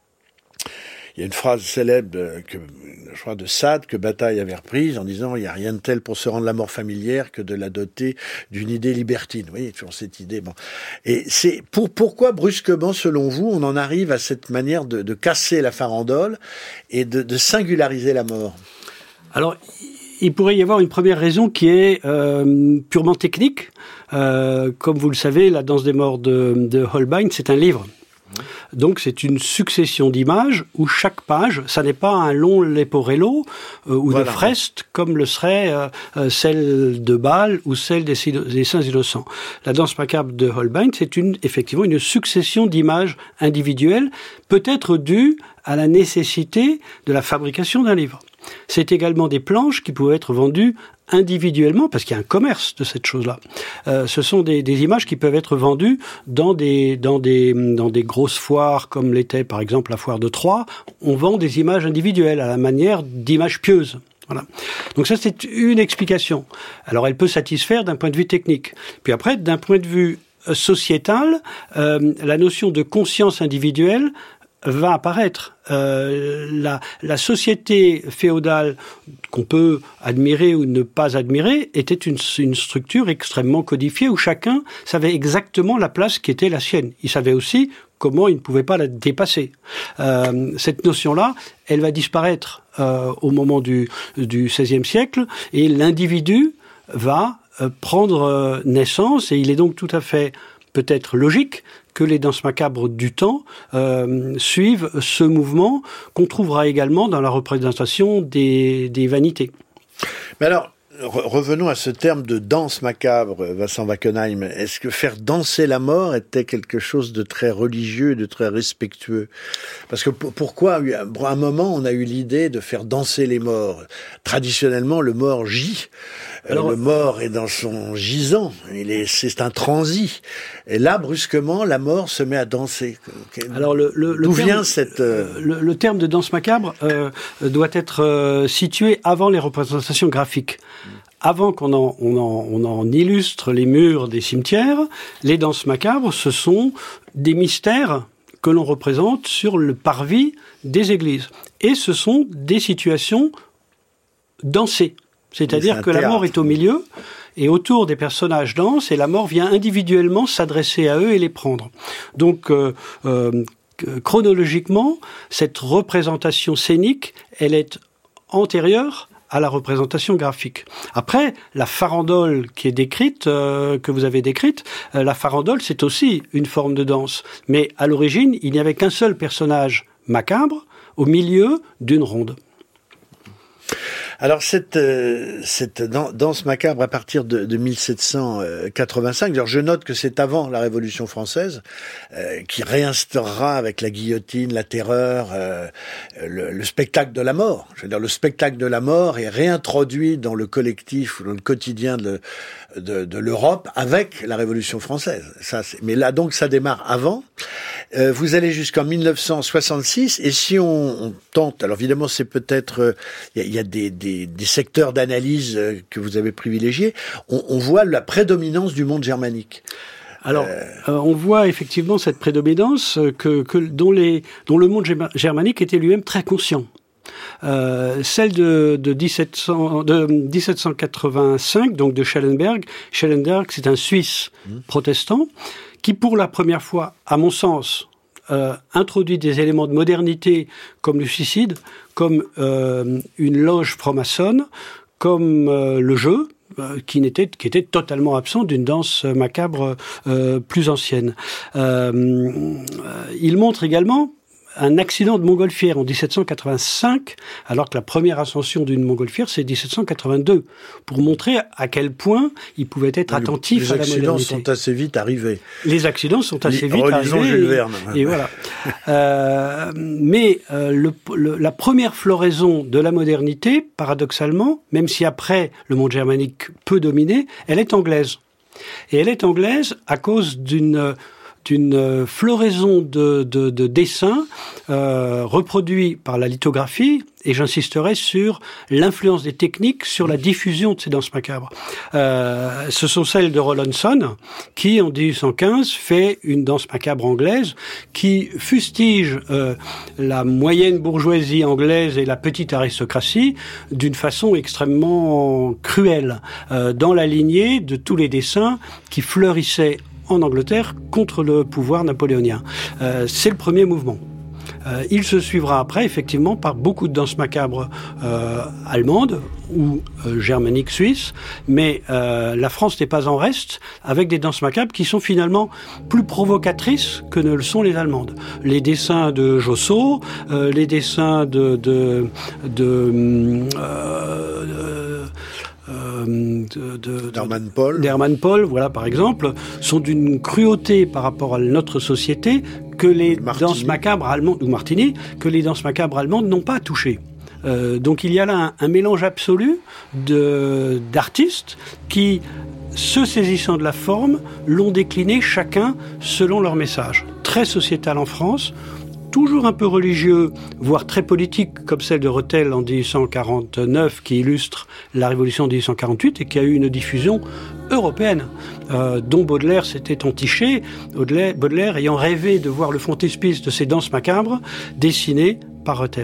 Il y a une phrase célèbre je crois de Sade que Bataille avait reprise en disant « Il n'y a rien de tel pour se rendre la mort familière que de la doter d'une idée libertine. » Vous voyez, toujours cette idée. Bon. Et c'est pourquoi brusquement, selon vous, on en arrive à cette manière de casser la farandole et de singulariser la mort? Alors, il pourrait y avoir une première raison qui est purement technique. Comme vous le savez, La danse des morts de Holbein, c'est un livre. Donc c'est une succession d'images où chaque page, ça n'est pas un long leporello ou de fresque comme le serait celle de Bâle ou celle des Saints Innocents. La danse macabre de Holbein, c'est effectivement une succession d'images individuelles, peut-être due à la nécessité de la fabrication d'un livre. C'est également des planches qui pouvaient être vendues individuellement, parce qu'il y a un commerce de cette chose-là. Ce sont des images qui peuvent être vendues dans des grosses foires, comme l'était par exemple la foire de Troyes. On vend des images individuelles à la manière d'images pieuses. Voilà. Donc ça, c'est une explication. Alors, elle peut satisfaire d'un point de vue technique. Puis après, d'un point de vue sociétal, la notion de conscience individuelle va apparaître. La société féodale qu'on peut admirer ou ne pas admirer était une structure extrêmement codifiée où chacun savait exactement la place qui était la sienne. Il savait aussi comment il ne pouvait pas la dépasser. Cette notion-là, elle va disparaître au moment du XVIe siècle et l'individu va prendre naissance et il est donc tout à fait peut-être logique que les danses macabres du temps suivent ce mouvement qu'on trouvera également dans la représentation des vanités. Mais alors, revenons à ce terme de danse macabre, Vincent Wackenheim. Est-ce que faire danser la mort était quelque chose de très religieux, de très respectueux? Parce que pourquoi, à un moment, on a eu l'idée de faire danser les morts? Traditionnellement, le mort gît. Alors, le mort est dans son gisant. C'est un transi. Et là, brusquement, la mort se met à danser. Alors, d'où vient cette... Le terme de danse macabre doit être situé avant les représentations graphiques. Avant qu'on en illustre les murs des cimetières, les danses macabres, ce sont des mystères que l'on représente sur le parvis des églises. Et ce sont des situations dansées. C'est-à-dire que la mort est au milieu, et autour des personnages dansent, et la mort vient individuellement s'adresser à eux et les prendre. Donc, chronologiquement, cette représentation scénique, elle est antérieure à la représentation graphique. Après, la farandole qui est décrite, que vous avez décrite, la farandole, c'est aussi une forme de danse. Mais à l'origine, il n'y avait qu'un seul personnage macabre au milieu d'une ronde. Alors cette danse macabre à partir de 1785, alors je note que c'est avant la Révolution française, qui réinstaurera avec la guillotine, la terreur, le spectacle de la mort. Je veux dire, le spectacle de la mort est réintroduit dans le collectif, dans le quotidien de l'Europe avec la Révolution française. Mais là donc ça démarre avant. Vous allez jusqu'en 1966 et si on tente, alors évidemment c'est peut-être il y a des secteurs d'analyse que vous avez privilégiés, on voit la prédominance du monde germanique. Alors, on voit effectivement cette prédominance dont le monde germanique était lui-même très conscient. Celle de 1785, donc de Schellenberg. Schellenberg, c'est un Suisse protestant qui, pour la première fois, à mon sens, introduit des éléments de modernité comme le suicide, comme une loge franc-maçonne, comme le jeu, qui était totalement absent d'une danse macabre plus ancienne. Il montre également un accident de montgolfière en 1785, alors que la première ascension d'une montgolfière, c'est 1782, pour montrer à quel point il pouvait être attentif à la modernité. Les accidents sont assez vite arrivés. Les accidents sont assez vite arrivés. Jules Verne. Et voilà. Mais la première floraison de la modernité, paradoxalement, même si après le monde germanique peut dominer, elle est anglaise. Et elle est anglaise à cause d'une floraison de dessins reproduits par la lithographie, et j'insisterai sur l'influence des techniques sur la diffusion de ces danses macabres. Ce sont celles de Rawlinson, qui en 1815 fait une danse macabre anglaise, qui fustige la moyenne bourgeoisie anglaise et la petite aristocratie d'une façon extrêmement cruelle, dans la lignée de tous les dessins qui fleurissaient en Angleterre contre le pouvoir napoléonien. C'est le premier mouvement. Il se suivra après, effectivement, par beaucoup de danses macabres allemandes ou germaniques suisses, mais la France n'est pas en reste, avec des danses macabres qui sont finalement plus provocatrices que ne le sont les allemandes. Les dessins de Josso, les dessins d'Hermann Pohl, voilà, par exemple, sont d'une cruauté par rapport à notre société que les danses macabres allemandes, ou Martini, que les danses macabres allemandes n'ont pas touché. Donc il y a là un mélange absolu d'artistes qui, se saisissant de la forme, l'ont décliné chacun selon leur message. Très sociétal en France, toujours un peu religieux, voire très politique, comme celle de Rethel en 1849, qui illustre la Révolution de 1848 et qui a eu une diffusion européenne, dont Baudelaire s'était entiché, Baudelaire ayant rêvé de voir le frontispice de ces danses macabres dessinées par Rethel.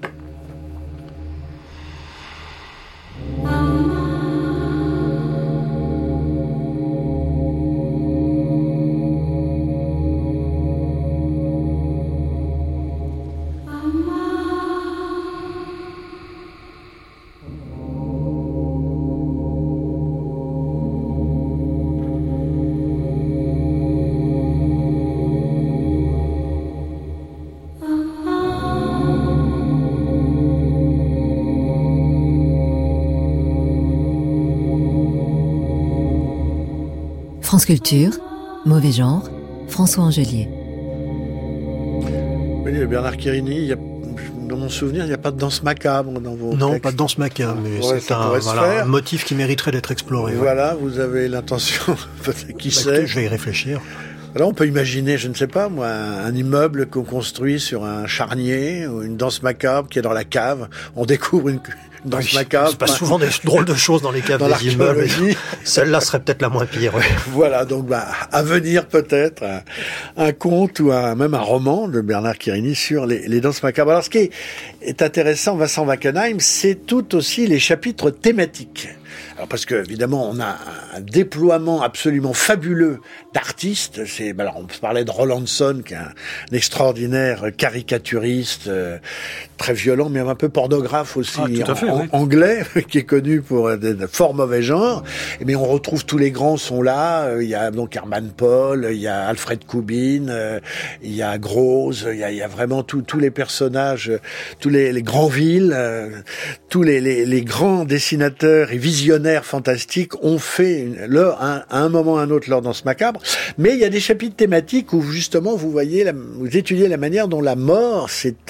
France Culture, Mauvais Genre, François Angelier. Oui, Bernard Querini, dans mon souvenir, il n'y a pas de danse macabre dans vos Non, textes. pas de danse macabre, mais Ouais, c'est un motif qui mériterait d'être exploré. Voilà, vous avez l'intention, qui sait. Écoutez, je vais y réfléchir. Alors on peut imaginer, je ne sais pas moi, un immeuble qu'on construit sur un charnier, ou une danse macabre qui est dans la cave. On découvre une danse macabre. Il se passe souvent des drôles de choses dans les caves des immeubles. Celle-là serait peut-être la moins pire. Ouais. Voilà, donc à venir peut-être un conte ou même un roman de Bernard Querini sur les danses macabres. Alors ce qui est intéressant, Vincent Wackenheim, c'est tout aussi les chapitres thématiques. Alors parce que évidemment on a un déploiement absolument fabuleux d'artistes. Alors on parlait de Rolandson qui est un extraordinaire caricaturiste, très violent mais un peu pornographe aussi, anglais, qui est connu pour des fort mauvais genres. Mais on retrouve tous les grands sont là. Il y a donc Herman Pohl, il y a Alfred Kubin, il y a Grosz, il y a vraiment tous les personnages, tous les Granville, tous les grands dessinateurs et visionnaires fantastiques ont fait à un moment ou à un autre leur danse macabre. Mais il y a des chapitres thématiques où justement vous étudiez la manière dont la mort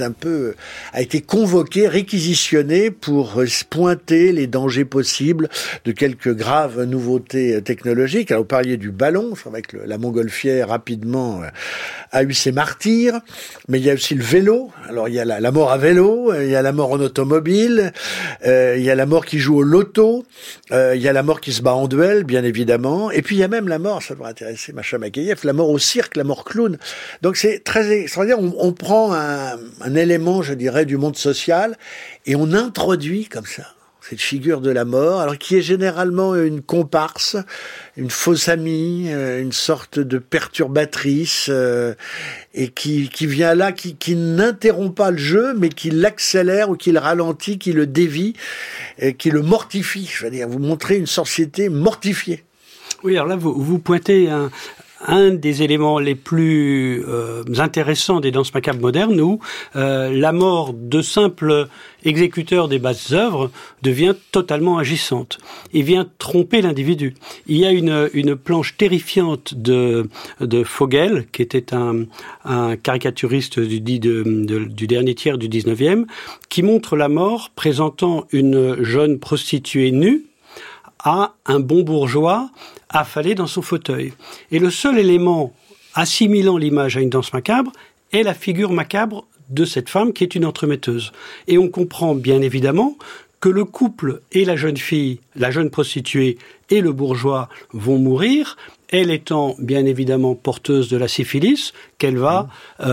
a été convoquée, réquisitionnée pour pointer les dangers possibles de quelques graves nouveautés technologiques. Alors vous parliez du ballon, c'est vrai que la montgolfière rapidement a eu ses martyrs, mais il y a aussi le vélo. Alors il y a la mort à vélo, il y a la mort en automobile, il y a la mort qui joue au loto, il y a la mort qui se bat en duel, bien évidemment, et puis il y a même la mort, ça devrait intéresser Macha Makeyev, la mort au cirque, la mort clown. Donc c'est très extraordinaire, on prend un élément, je dirais, du monde social, et on introduit comme ça cette figure de la mort, alors qui est généralement une comparse, une fausse amie, une sorte de perturbatrice, et qui vient là, qui n'interrompt pas le jeu, mais qui l'accélère ou qui le ralentit, qui le dévie, et qui le mortifie. Je veux dire, vous montrez une société mortifiée. Oui, alors là, vous pointez un des éléments les plus intéressants des danses macabres modernes, où la mort de simples exécuteurs des basses œuvres devient totalement agissante et vient tromper l'individu. Il y a une planche terrifiante de Vogel, qui était un caricaturiste du dernier tiers du 19e, qui montre la mort présentant une jeune prostituée nue à un bon bourgeois affalé dans son fauteuil. Et le seul élément assimilant l'image à une danse macabre est la figure macabre de cette femme qui est une entremetteuse. Et on comprend bien évidemment que le couple et la jeune fille, la jeune prostituée et le bourgeois vont mourir, elle étant bien évidemment porteuse de la syphilis qu'elle va,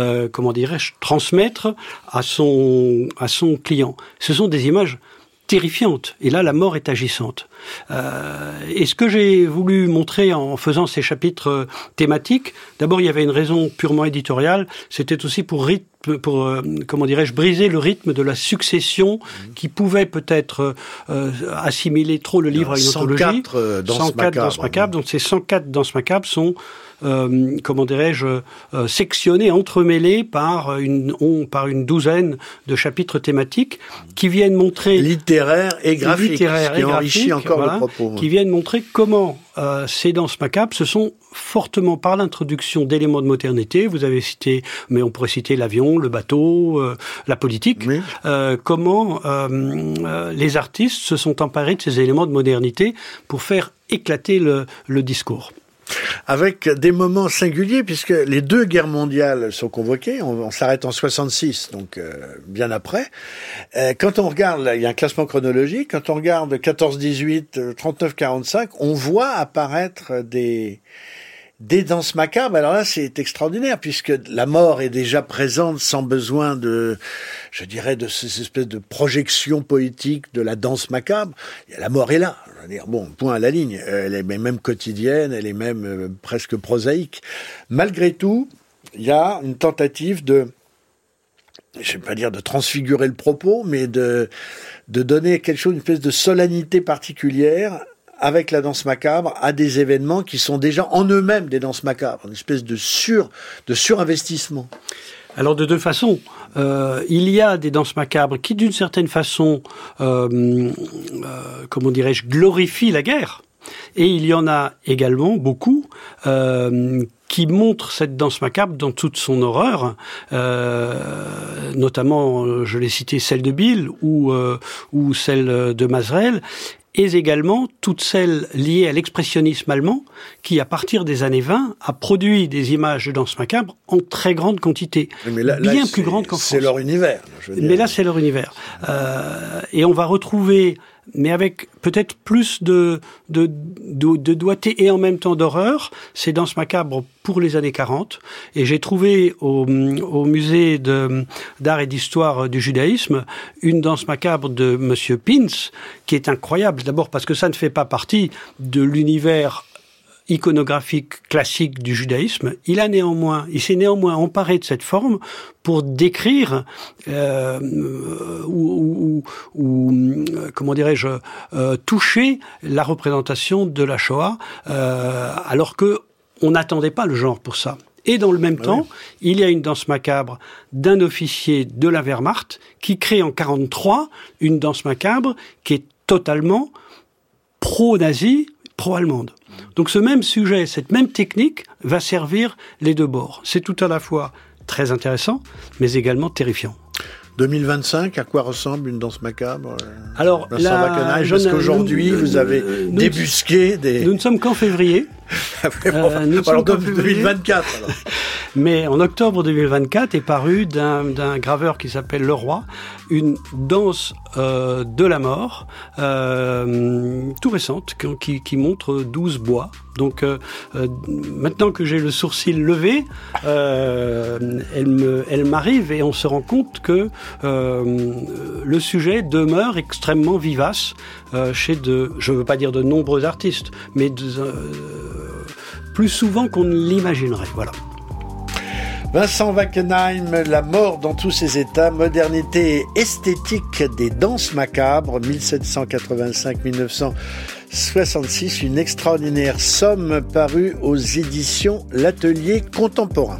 transmettre à son client. Ce sont des images terrifiante. Et là, la mort est agissante. Et ce que j'ai voulu montrer en faisant ces chapitres thématiques, d'abord, il y avait une raison purement éditoriale. C'était aussi pour briser le rythme de la succession qui pouvait peut-être assimiler trop le livre à une anthologie. 104 danses macabres. Donc ces 104 danses macabres sont sectionnés, entremêlés par une douzaine de chapitres thématiques qui viennent montrer littéraires et graphiques, qui enrichit encore le propos. Qui viennent montrer comment ces danses macabres se sont fortement par l'introduction d'éléments de modernité. Vous avez cité, mais on pourrait citer l'avion, le bateau, la politique. Oui. Comment les artistes se sont emparés de ces éléments de modernité pour faire éclater le discours. Avec des moments singuliers, puisque les 2 guerres mondiales sont convoquées. On s'arrête en 66, donc bien après. Quand on regarde, là, il y a un classement chronologique, quand on regarde 14-18, 39-45, on voit apparaître des danses macabres. Alors là, c'est extraordinaire, puisque la mort est déjà présente sans besoin de ces espèces de projections poétiques de la danse macabre. La mort est là. Je veux dire, bon, point à la ligne. Elle est même quotidienne, elle est même presque prosaïque. Malgré tout, il y a une tentative je vais pas dire de transfigurer le propos, mais de donner quelque chose, une espèce de solennité particulière avec la danse macabre à des événements qui sont déjà en eux-mêmes des danses macabres, une espèce de surinvestissement. Alors de 2 façons. Il y a des danses macabres qui, d'une certaine façon, glorifient la guerre. Et il y en a également beaucoup qui montrent cette danse macabre dans toute son horreur, notamment, je l'ai cité, celle de Bill ou celle de Mazrel, et également toutes celles liées à l'expressionnisme allemand qui, à partir des années 20, a produit des images de danse macabre en très grande quantité, bien plus grande qu'en France. C'est leur univers. Mais là, c'est leur univers. Et on va retrouver, mais avec peut-être plus de doigté et en même temps d'horreur, ces danses macabres pour les années 40. Et j'ai trouvé au musée d'art et d'histoire du judaïsme une danse macabre de Monsieur Pins, qui est incroyable. D'abord parce que ça ne fait pas partie de l'univers iconographique classique du judaïsme. Il s'est néanmoins emparé de cette forme pour décrire toucher la représentation de la Shoah, alors que on n'attendait pas le genre pour ça. Et dans le même temps, il y a une danse macabre d'un officier de la Wehrmacht qui crée en 1943 une danse macabre qui est totalement pro-nazi, pro-allemande. Donc ce même sujet, cette même technique va servir les 2 bords. C'est tout à la fois très intéressant, mais également terrifiant. 2025, à quoi ressemble une danse macabre? Alors, parce qu'aujourd'hui, vous avez débusqué des... Nous ne sommes qu'en février. Alors 2024, alors. Mais en octobre 2024 est paru d'un graveur qui s'appelle Leroy, une danse de la mort, tout récente, qui montre 12 bois. Donc maintenant que j'ai le sourcil levé, elle m'arrive et on se rend compte que le sujet demeure extrêmement vivace chez je ne veux pas dire de nombreux artistes, mais plus souvent qu'on ne l'imaginerait. Voilà. Vincent Wackenheim, La mort dans tous ses états, modernité et esthétique des danses macabres, 1785-1966, une extraordinaire somme parue aux éditions L'Atelier Contemporain.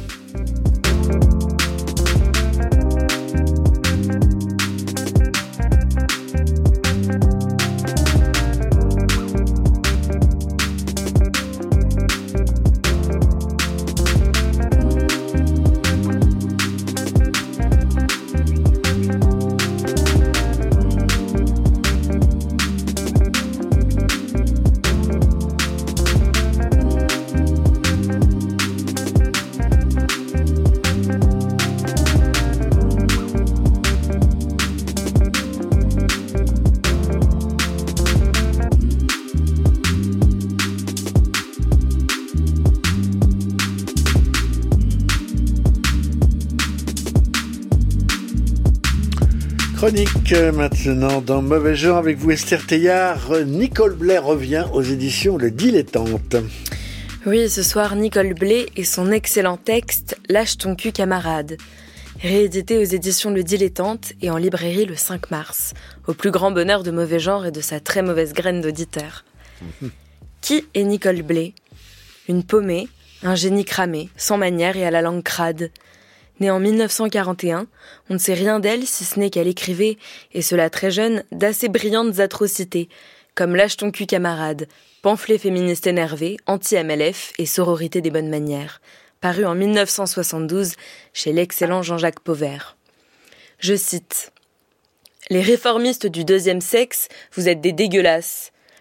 Chronique maintenant dans Mauvais Genre avec vous Esther Teillard. Nicole Blay revient aux éditions Le Dilettante. Oui, ce soir Nicole Blay et son excellent texte « Lâche ton cul camarade », réédité aux éditions Le Dilettante et en librairie le 5 mars, au plus grand bonheur de Mauvais Genre et de sa très mauvaise graine d'auditeurs. Qui est Nicole Blay ? Une paumée, un génie cramé, sans manière et à la langue crade. Née en 1941, on ne sait rien d'elle si ce n'est qu'elle écrivait, et cela très jeune, d'assez brillantes atrocités, comme Lâche ton cul camarade, pamphlet féministe énervé, anti-MLF et sororité des bonnes manières, paru en 1972 chez l'excellent Jean-Jacques Pauvert. Je cite « Les réformistes du deuxième sexe, vous êtes des dégueulasses.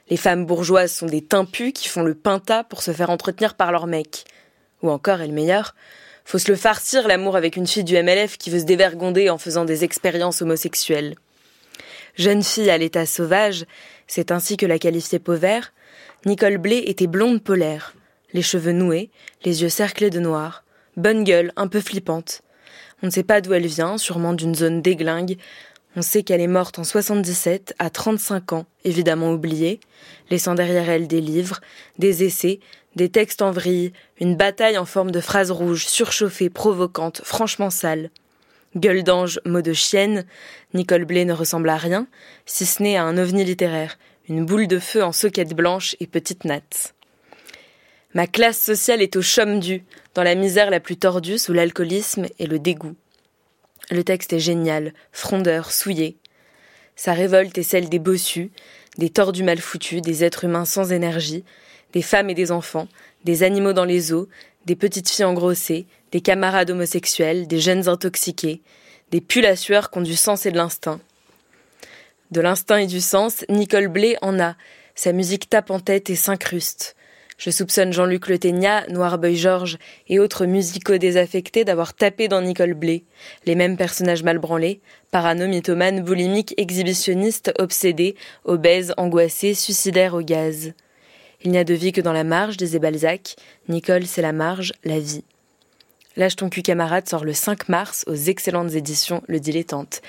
Les femmes bourgeoises sont des timpus qui font le pinta pour se faire entretenir par leur mec. Ou encore, et le meilleur, faut se le farcir l'amour avec une fille du MLF qui veut se dévergonder en faisant des expériences homosexuelles. Jeune fille à l'état sauvage, c'est ainsi que la qualifiait Pauvert, Nicole Blé était blonde polaire, les cheveux noués, les yeux cerclés de noir, bonne gueule, un peu flippante. On ne sait pas d'où elle vient, sûrement d'une zone déglingue. On sait qu'elle est morte en 77, à 35 ans, évidemment oubliée, laissant derrière elle des livres, des essais, des textes en vrille, une bataille en forme de phrases rouges, surchauffée, provocante, franchement sale. Gueule d'ange, mot de chienne, Nicole Blé ne ressemble à rien, si ce n'est à un ovni littéraire, une boule de feu en soquette blanche et petite natte. Ma classe sociale est au chôme-du, dans la misère la plus tordue sous l'alcoolisme et le dégoût. Le texte est génial, frondeur, souillé. Sa révolte est celle des bossus, des tordus mal foutus, des êtres humains sans énergie, des femmes et des enfants, des animaux dans les eaux, des petites filles engrossées, des camarades homosexuels, des jeunes intoxiqués, des pulls à sueur qui ont du sens et de l'instinct. De l'instinct et du sens, Nicole Blé en a. Sa musique tape en tête et s'incruste. Je soupçonne Jean-Luc Le Ténia, Noir Boy Georges et autres musicaux désaffectés d'avoir tapé dans Nicole Blé. Les mêmes personnages mal branlés, parano, mythomane, boulimique, exhibitionniste, obsédé, obèse, angoissé, suicidaire au gaz. Il n'y a de vie que dans la marge, disait Balzac. Nicole, c'est la marge, la vie. Lâche ton cul camarade sort le 5 mars aux excellentes éditions Le Dilettante.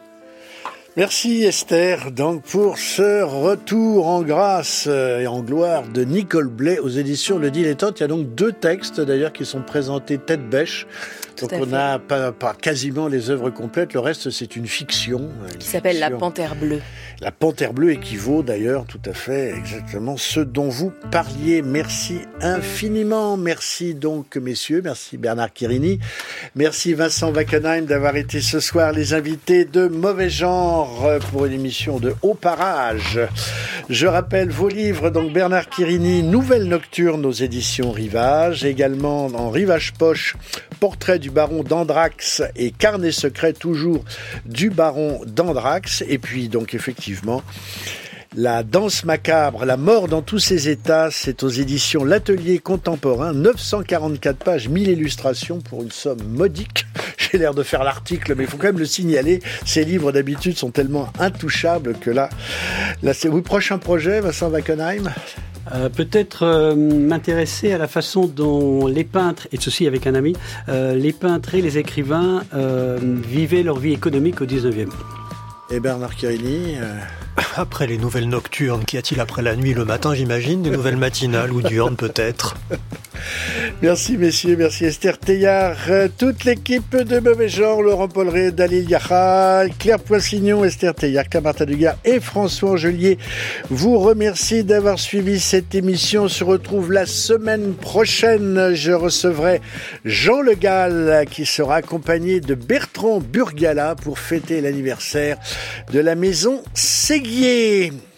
Merci Esther donc pour ce retour en grâce et en gloire de Nicole Blé aux éditions Le Dilettante. Il y a donc 2 textes d'ailleurs qui sont présentés tête bêche. Donc on n'a pas quasiment les œuvres complètes, le reste c'est une fiction. Qui s'appelle La Panthère Bleue. La Panthère Bleue équivaut d'ailleurs tout à fait exactement ce dont vous parliez. Merci infiniment. Merci donc messieurs, merci Bernard Quirini, merci Vincent Wackenheim d'avoir été ce soir les invités de Mauvais Genre pour une émission de haut parage. Je rappelle vos livres, donc Bernard Quirini, Nouvelle Nocturne aux éditions Rivage, également en Rivage Poche, Portrait du baron d'Andrax et Carnet secret toujours du baron d'Andrax. Et puis donc effectivement La danse macabre, la mort dans tous ses états, c'est aux éditions L'Atelier Contemporain, 944 pages, 1000 illustrations pour une somme modique. J'ai l'air de faire l'article, mais il faut quand même le signaler. Ces livres d'habitude sont tellement intouchables que là c'est votre prochain projet, Vincent Wackenheim? Peut-être m'intéresser à la façon dont les peintres, et ceci avec un ami, les peintres et les écrivains vivaient leur vie économique au 19e. Et Bernard Quirini Après les nouvelles nocturnes, qu'y a-t-il après la nuit le matin, j'imagine? Des nouvelles matinales ou diurnes peut-être. Merci messieurs, merci Esther Teillard, toute l'équipe de Mauvais Genre, Laurent Polleret, Dalil Yahal, Claire Poissignon, Esther Teillard, Martin Dugard et François Angelier vous remercie d'avoir suivi cette émission. On se retrouve la semaine prochaine. Je recevrai Jean Le Gall qui sera accompagné de Bertrand Burgala pour fêter l'anniversaire de la maison Séguier.